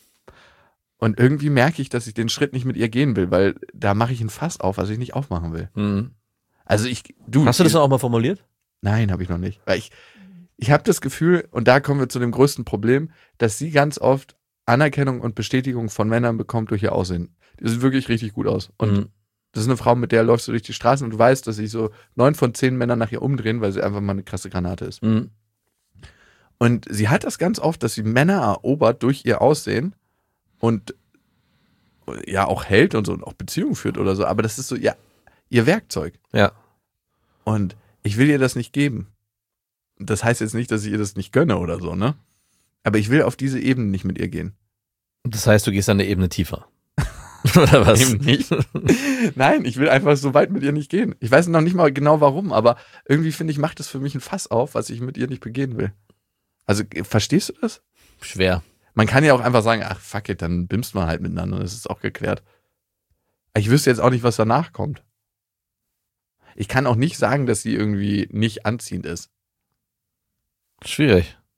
Und irgendwie merke ich, dass ich den Schritt nicht mit ihr gehen will, weil da mache ich ein Fass auf, was ich nicht aufmachen will. Mhm. Also ich, du. Hast du das auch mal formuliert? Nein, habe ich noch nicht. Weil ich, ich habe das Gefühl, und da kommen wir zu dem größten Problem, dass sie ganz oft Anerkennung und Bestätigung von Männern bekommt durch ihr Aussehen. Die sieht wirklich richtig gut aus. Und Mhm. das ist eine Frau, mit der läufst du durch die Straßen und du weißt, dass sich so neun von zehn Männern nach ihr umdrehen, weil sie einfach mal eine krasse Granate ist. Mhm. Und sie hat das ganz oft, dass sie Männer erobert durch ihr Aussehen und ja auch hält und so und auch Beziehungen führt oder so. Aber das ist so ja ihr Werkzeug. Ja. Und ich will ihr das nicht geben. Das heißt jetzt nicht, dass ich ihr das nicht gönne oder so, ne? Aber ich will auf diese Ebene nicht mit ihr gehen. Das heißt, du gehst eine Ebene tiefer. Oder was? Eben nicht. Nein, ich will einfach so weit mit ihr nicht gehen. Ich weiß noch nicht mal genau warum, aber irgendwie finde ich, macht das für mich ein Fass auf, was ich mit ihr nicht begehen will. Also, verstehst du das? Schwer. Man kann ja auch einfach sagen, ach fuck it, dann bimst man halt miteinander, das ist auch geklärt. Ich wüsste jetzt auch nicht, was danach kommt. Ich kann auch nicht sagen, dass sie irgendwie nicht anziehend ist. Schwierig.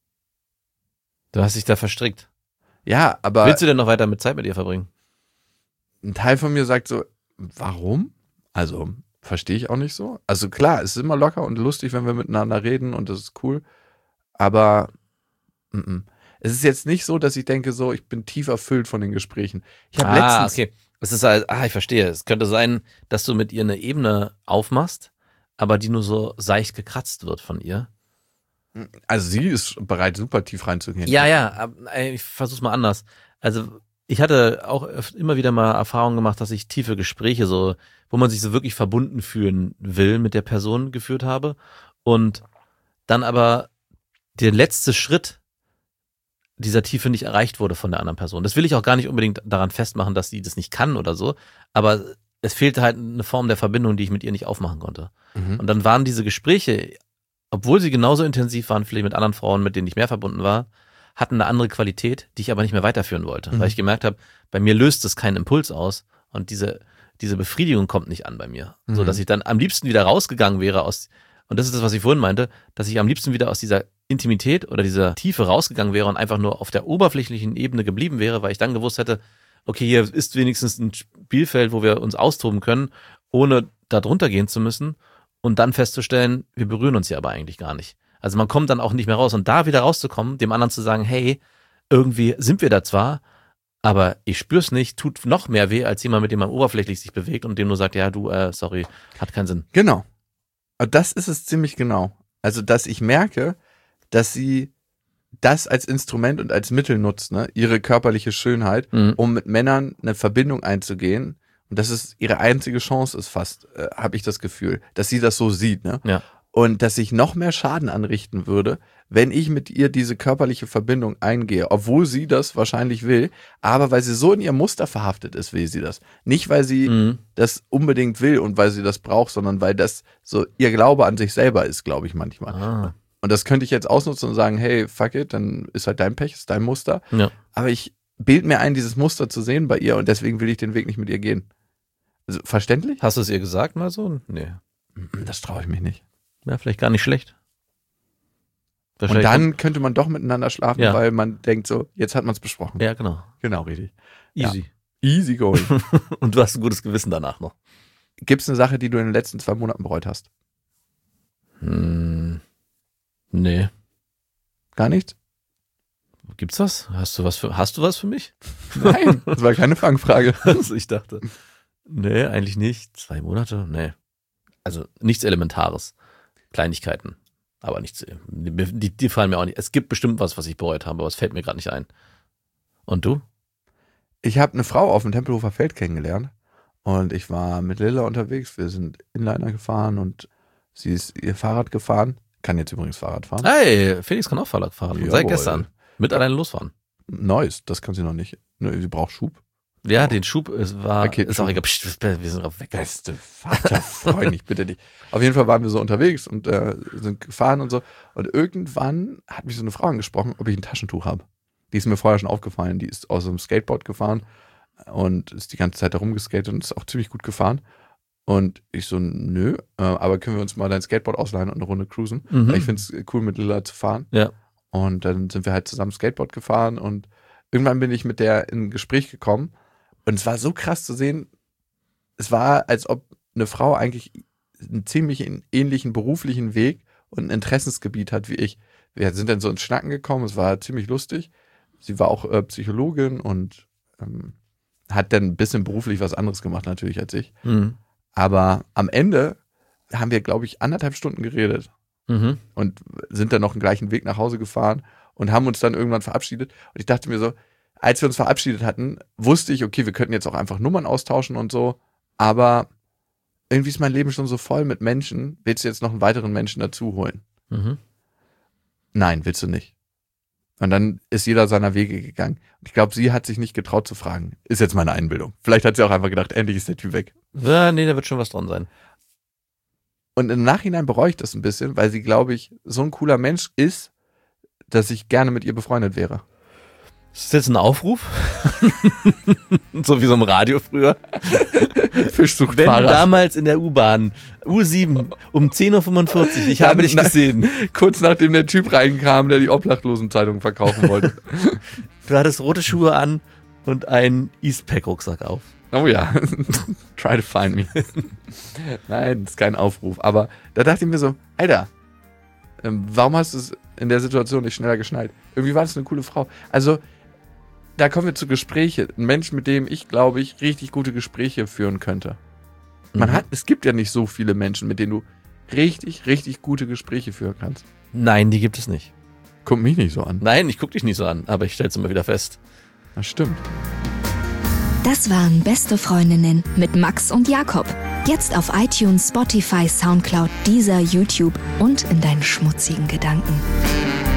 Du hast dich da verstrickt. Ja, aber Willst du denn noch weiter mit Zeit mit ihr verbringen? ein Teil von mir sagt so, warum? Also, verstehe ich auch nicht so. Also klar, es ist immer locker und lustig, wenn wir miteinander reden und das ist cool. Aber m -m. Es ist jetzt nicht so, dass ich denke so, ich bin tief erfüllt von den Gesprächen. Ich habe Ah, letztens, okay. Es ist halt, ah, ich verstehe. Es könnte sein, dass du mit ihr eine Ebene aufmachst, aber die nur so seicht gekratzt wird von ihr. also sie ist bereit, super tief reinzugehen. Ja, ja, aber, ey, ich versuch's mal anders. Also, ich hatte auch öf- immer wieder mal Erfahrungen gemacht, dass ich tiefe Gespräche so, wo man sich so wirklich verbunden fühlen will mit der Person geführt habe und dann aber der letzte Schritt dieser Tiefe nicht erreicht wurde von der anderen Person. Das will ich auch gar nicht unbedingt daran festmachen, dass sie das nicht kann oder so, aber es fehlte halt eine Form der Verbindung, die ich mit ihr nicht aufmachen konnte. Mhm. Und dann waren diese Gespräche, obwohl sie genauso intensiv waren, vielleicht mit anderen Frauen, mit denen ich mehr verbunden war, hatten eine andere Qualität, die ich aber nicht mehr weiterführen wollte, Mhm. weil ich gemerkt habe, bei mir löst es keinen Impuls aus und diese, diese Befriedigung kommt nicht an bei mir, Mhm. so dass ich dann am liebsten wieder rausgegangen wäre aus, und das ist das, was ich vorhin meinte, dass ich am liebsten wieder aus dieser Intimität oder dieser Tiefe rausgegangen wäre und einfach nur auf der oberflächlichen Ebene geblieben wäre, weil ich dann gewusst hätte, okay, hier ist wenigstens ein Spielfeld, wo wir uns austoben können, ohne da drunter gehen zu müssen und dann festzustellen, wir berühren uns ja aber eigentlich gar nicht. Also man kommt dann auch nicht mehr raus und da wieder rauszukommen, dem anderen zu sagen, hey, irgendwie sind wir da zwar, aber ich spür's nicht, tut noch mehr weh, als jemand, mit dem man oberflächlich sich bewegt und dem nur sagt, ja, du, äh, sorry, hat keinen Sinn. Genau. Und das ist es ziemlich genau. Also, dass ich merke, dass sie das als Instrument und als Mittel nutzt, ne, ihre körperliche Schönheit, Mhm. um mit Männern eine Verbindung einzugehen. Und das ist ihre einzige Chance ist fast, äh, habe ich das Gefühl, dass sie das so sieht, ne? Ja. Und dass ich noch mehr Schaden anrichten würde, wenn ich mit ihr diese körperliche Verbindung eingehe, obwohl sie das wahrscheinlich will, aber weil sie so in ihr Muster verhaftet ist, will sie das. Nicht, weil sie Mhm. das unbedingt will und weil sie das braucht, sondern weil das so ihr Glaube an sich selber ist, glaube ich manchmal. Ah. Und das könnte ich jetzt ausnutzen und sagen, hey, fuck it, dann ist halt dein Pech, ist dein Muster. Ja. Aber ich bild mir ein, dieses Muster zu sehen bei ihr und deswegen will ich den Weg nicht mit ihr gehen. Also, verständlich? Hast du es ihr gesagt mal so? Nee. Das traue ich mich nicht. Ja, vielleicht gar nicht schlecht. Und Wahrscheinlich- dann könnte man doch miteinander schlafen, Ja. weil man denkt so, jetzt hat man es besprochen. Ja, genau. Genau, richtig. Easy. Easy going. Und du hast ein gutes Gewissen danach noch. Gibt es eine Sache, die du in den letzten zwei Monaten bereut hast? Hm. Nee. Gar nichts? Gibt's was? Hast du was für, hast du was für mich? Nein, das war keine Fangfrage. Also ich dachte. Nee, eigentlich nicht. Zwei Monate? Nee. Also nichts Elementares. Kleinigkeiten. Aber nichts. Die, die fallen mir auch nicht. Es gibt bestimmt was, was ich bereut habe, aber es fällt mir gerade nicht ein. Und du? Ich habe eine Frau auf dem Tempelhofer Feld kennengelernt und ich war mit Lilla unterwegs. Wir sind Inliner gefahren und sie ist ihr Fahrrad gefahren. Kann jetzt übrigens Fahrrad fahren. Hey, Felix kann auch Fahrrad fahren. Jawohl. Seit gestern. Mit alleine losfahren. Neues, das kann sie noch nicht. Ne, sie braucht Schub. Ja, den Schub, es war, Raketenschub. ist auch egal. Psst, wir sind auch weg. Beste Vater, freu mich bitte nicht. Auf jeden Fall waren wir so unterwegs und äh, sind gefahren und so. Und irgendwann hat mich so eine Frau angesprochen, ob ich ein Taschentuch habe. Die ist mir vorher schon aufgefallen. Die ist aus einem Skateboard gefahren und ist die ganze Zeit da rumgeskatet und ist auch ziemlich gut gefahren. Und ich so, nö, äh, aber können wir uns mal dein Skateboard ausleihen und eine Runde cruisen? Mhm. Weil ich finde es cool, mit Lilla zu fahren. Ja. Und dann sind wir halt zusammen Skateboard gefahren und irgendwann bin ich mit der in ein Gespräch gekommen. Und es war so krass zu sehen, es war, als ob eine Frau eigentlich einen ziemlich ähnlichen beruflichen Weg und ein Interessensgebiet hat wie ich. Wir sind dann so ins Schnacken gekommen, es war ziemlich lustig. Sie war auch äh, Psychologin und ähm, hat dann ein bisschen beruflich was anderes gemacht natürlich als ich. Mhm. Aber am Ende haben wir, glaube ich, anderthalb Stunden geredet Mhm. und sind dann noch den gleichen Weg nach Hause gefahren und haben uns dann irgendwann verabschiedet. Und ich dachte mir so, als wir uns verabschiedet hatten, wusste ich, okay, wir könnten jetzt auch einfach Nummern austauschen und so, aber irgendwie ist mein Leben schon so voll mit Menschen, willst du jetzt noch einen weiteren Menschen dazu holen? Mhm. Nein, willst du nicht. Und dann ist jeder seiner Wege gegangen. Und ich glaube, sie hat sich nicht getraut zu fragen. Ist jetzt meine Einbildung. Vielleicht hat sie auch einfach gedacht, endlich ist der Typ weg. Ja, nee, da wird schon was dran sein. Und im Nachhinein bereue ich das ein bisschen, weil sie, glaube ich, so ein cooler Mensch ist, dass ich gerne mit ihr befreundet wäre. Ist das jetzt ein Aufruf? So wie so im Radio früher. Fisch sucht Wenn Fahrrad. damals in der U-Bahn, U sieben, um zehn Uhr fünfundvierzig, ich Ja, habe dich na- gesehen. Kurz nachdem der Typ reinkam, der die Obdachlosenzeitung verkaufen wollte. Du hattest rote Schuhe an und einen Eastpack-Rucksack auf. Oh ja, try to find me. Nein, das ist kein Aufruf. Aber da dachte ich mir so, Alter, ähm, warum hast du es in der Situation nicht schneller geschnallt? Irgendwie war das eine coole Frau. Also, da kommen wir zu Gespräche. Ein Mensch, mit dem ich, glaube ich, richtig gute Gespräche führen könnte. Man Mhm. hat, es gibt ja nicht so viele Menschen, mit denen du richtig, richtig gute Gespräche führen kannst. Nein, die gibt es nicht. Guck mich nicht so an. Nein, ich gucke dich nicht so an, aber ich stell's immer wieder fest. Das stimmt. Das waren Beste Freundinnen mit Max und Jakob. Jetzt auf iTunes, Spotify, Soundcloud, Deezer, YouTube und in deinen schmutzigen Gedanken.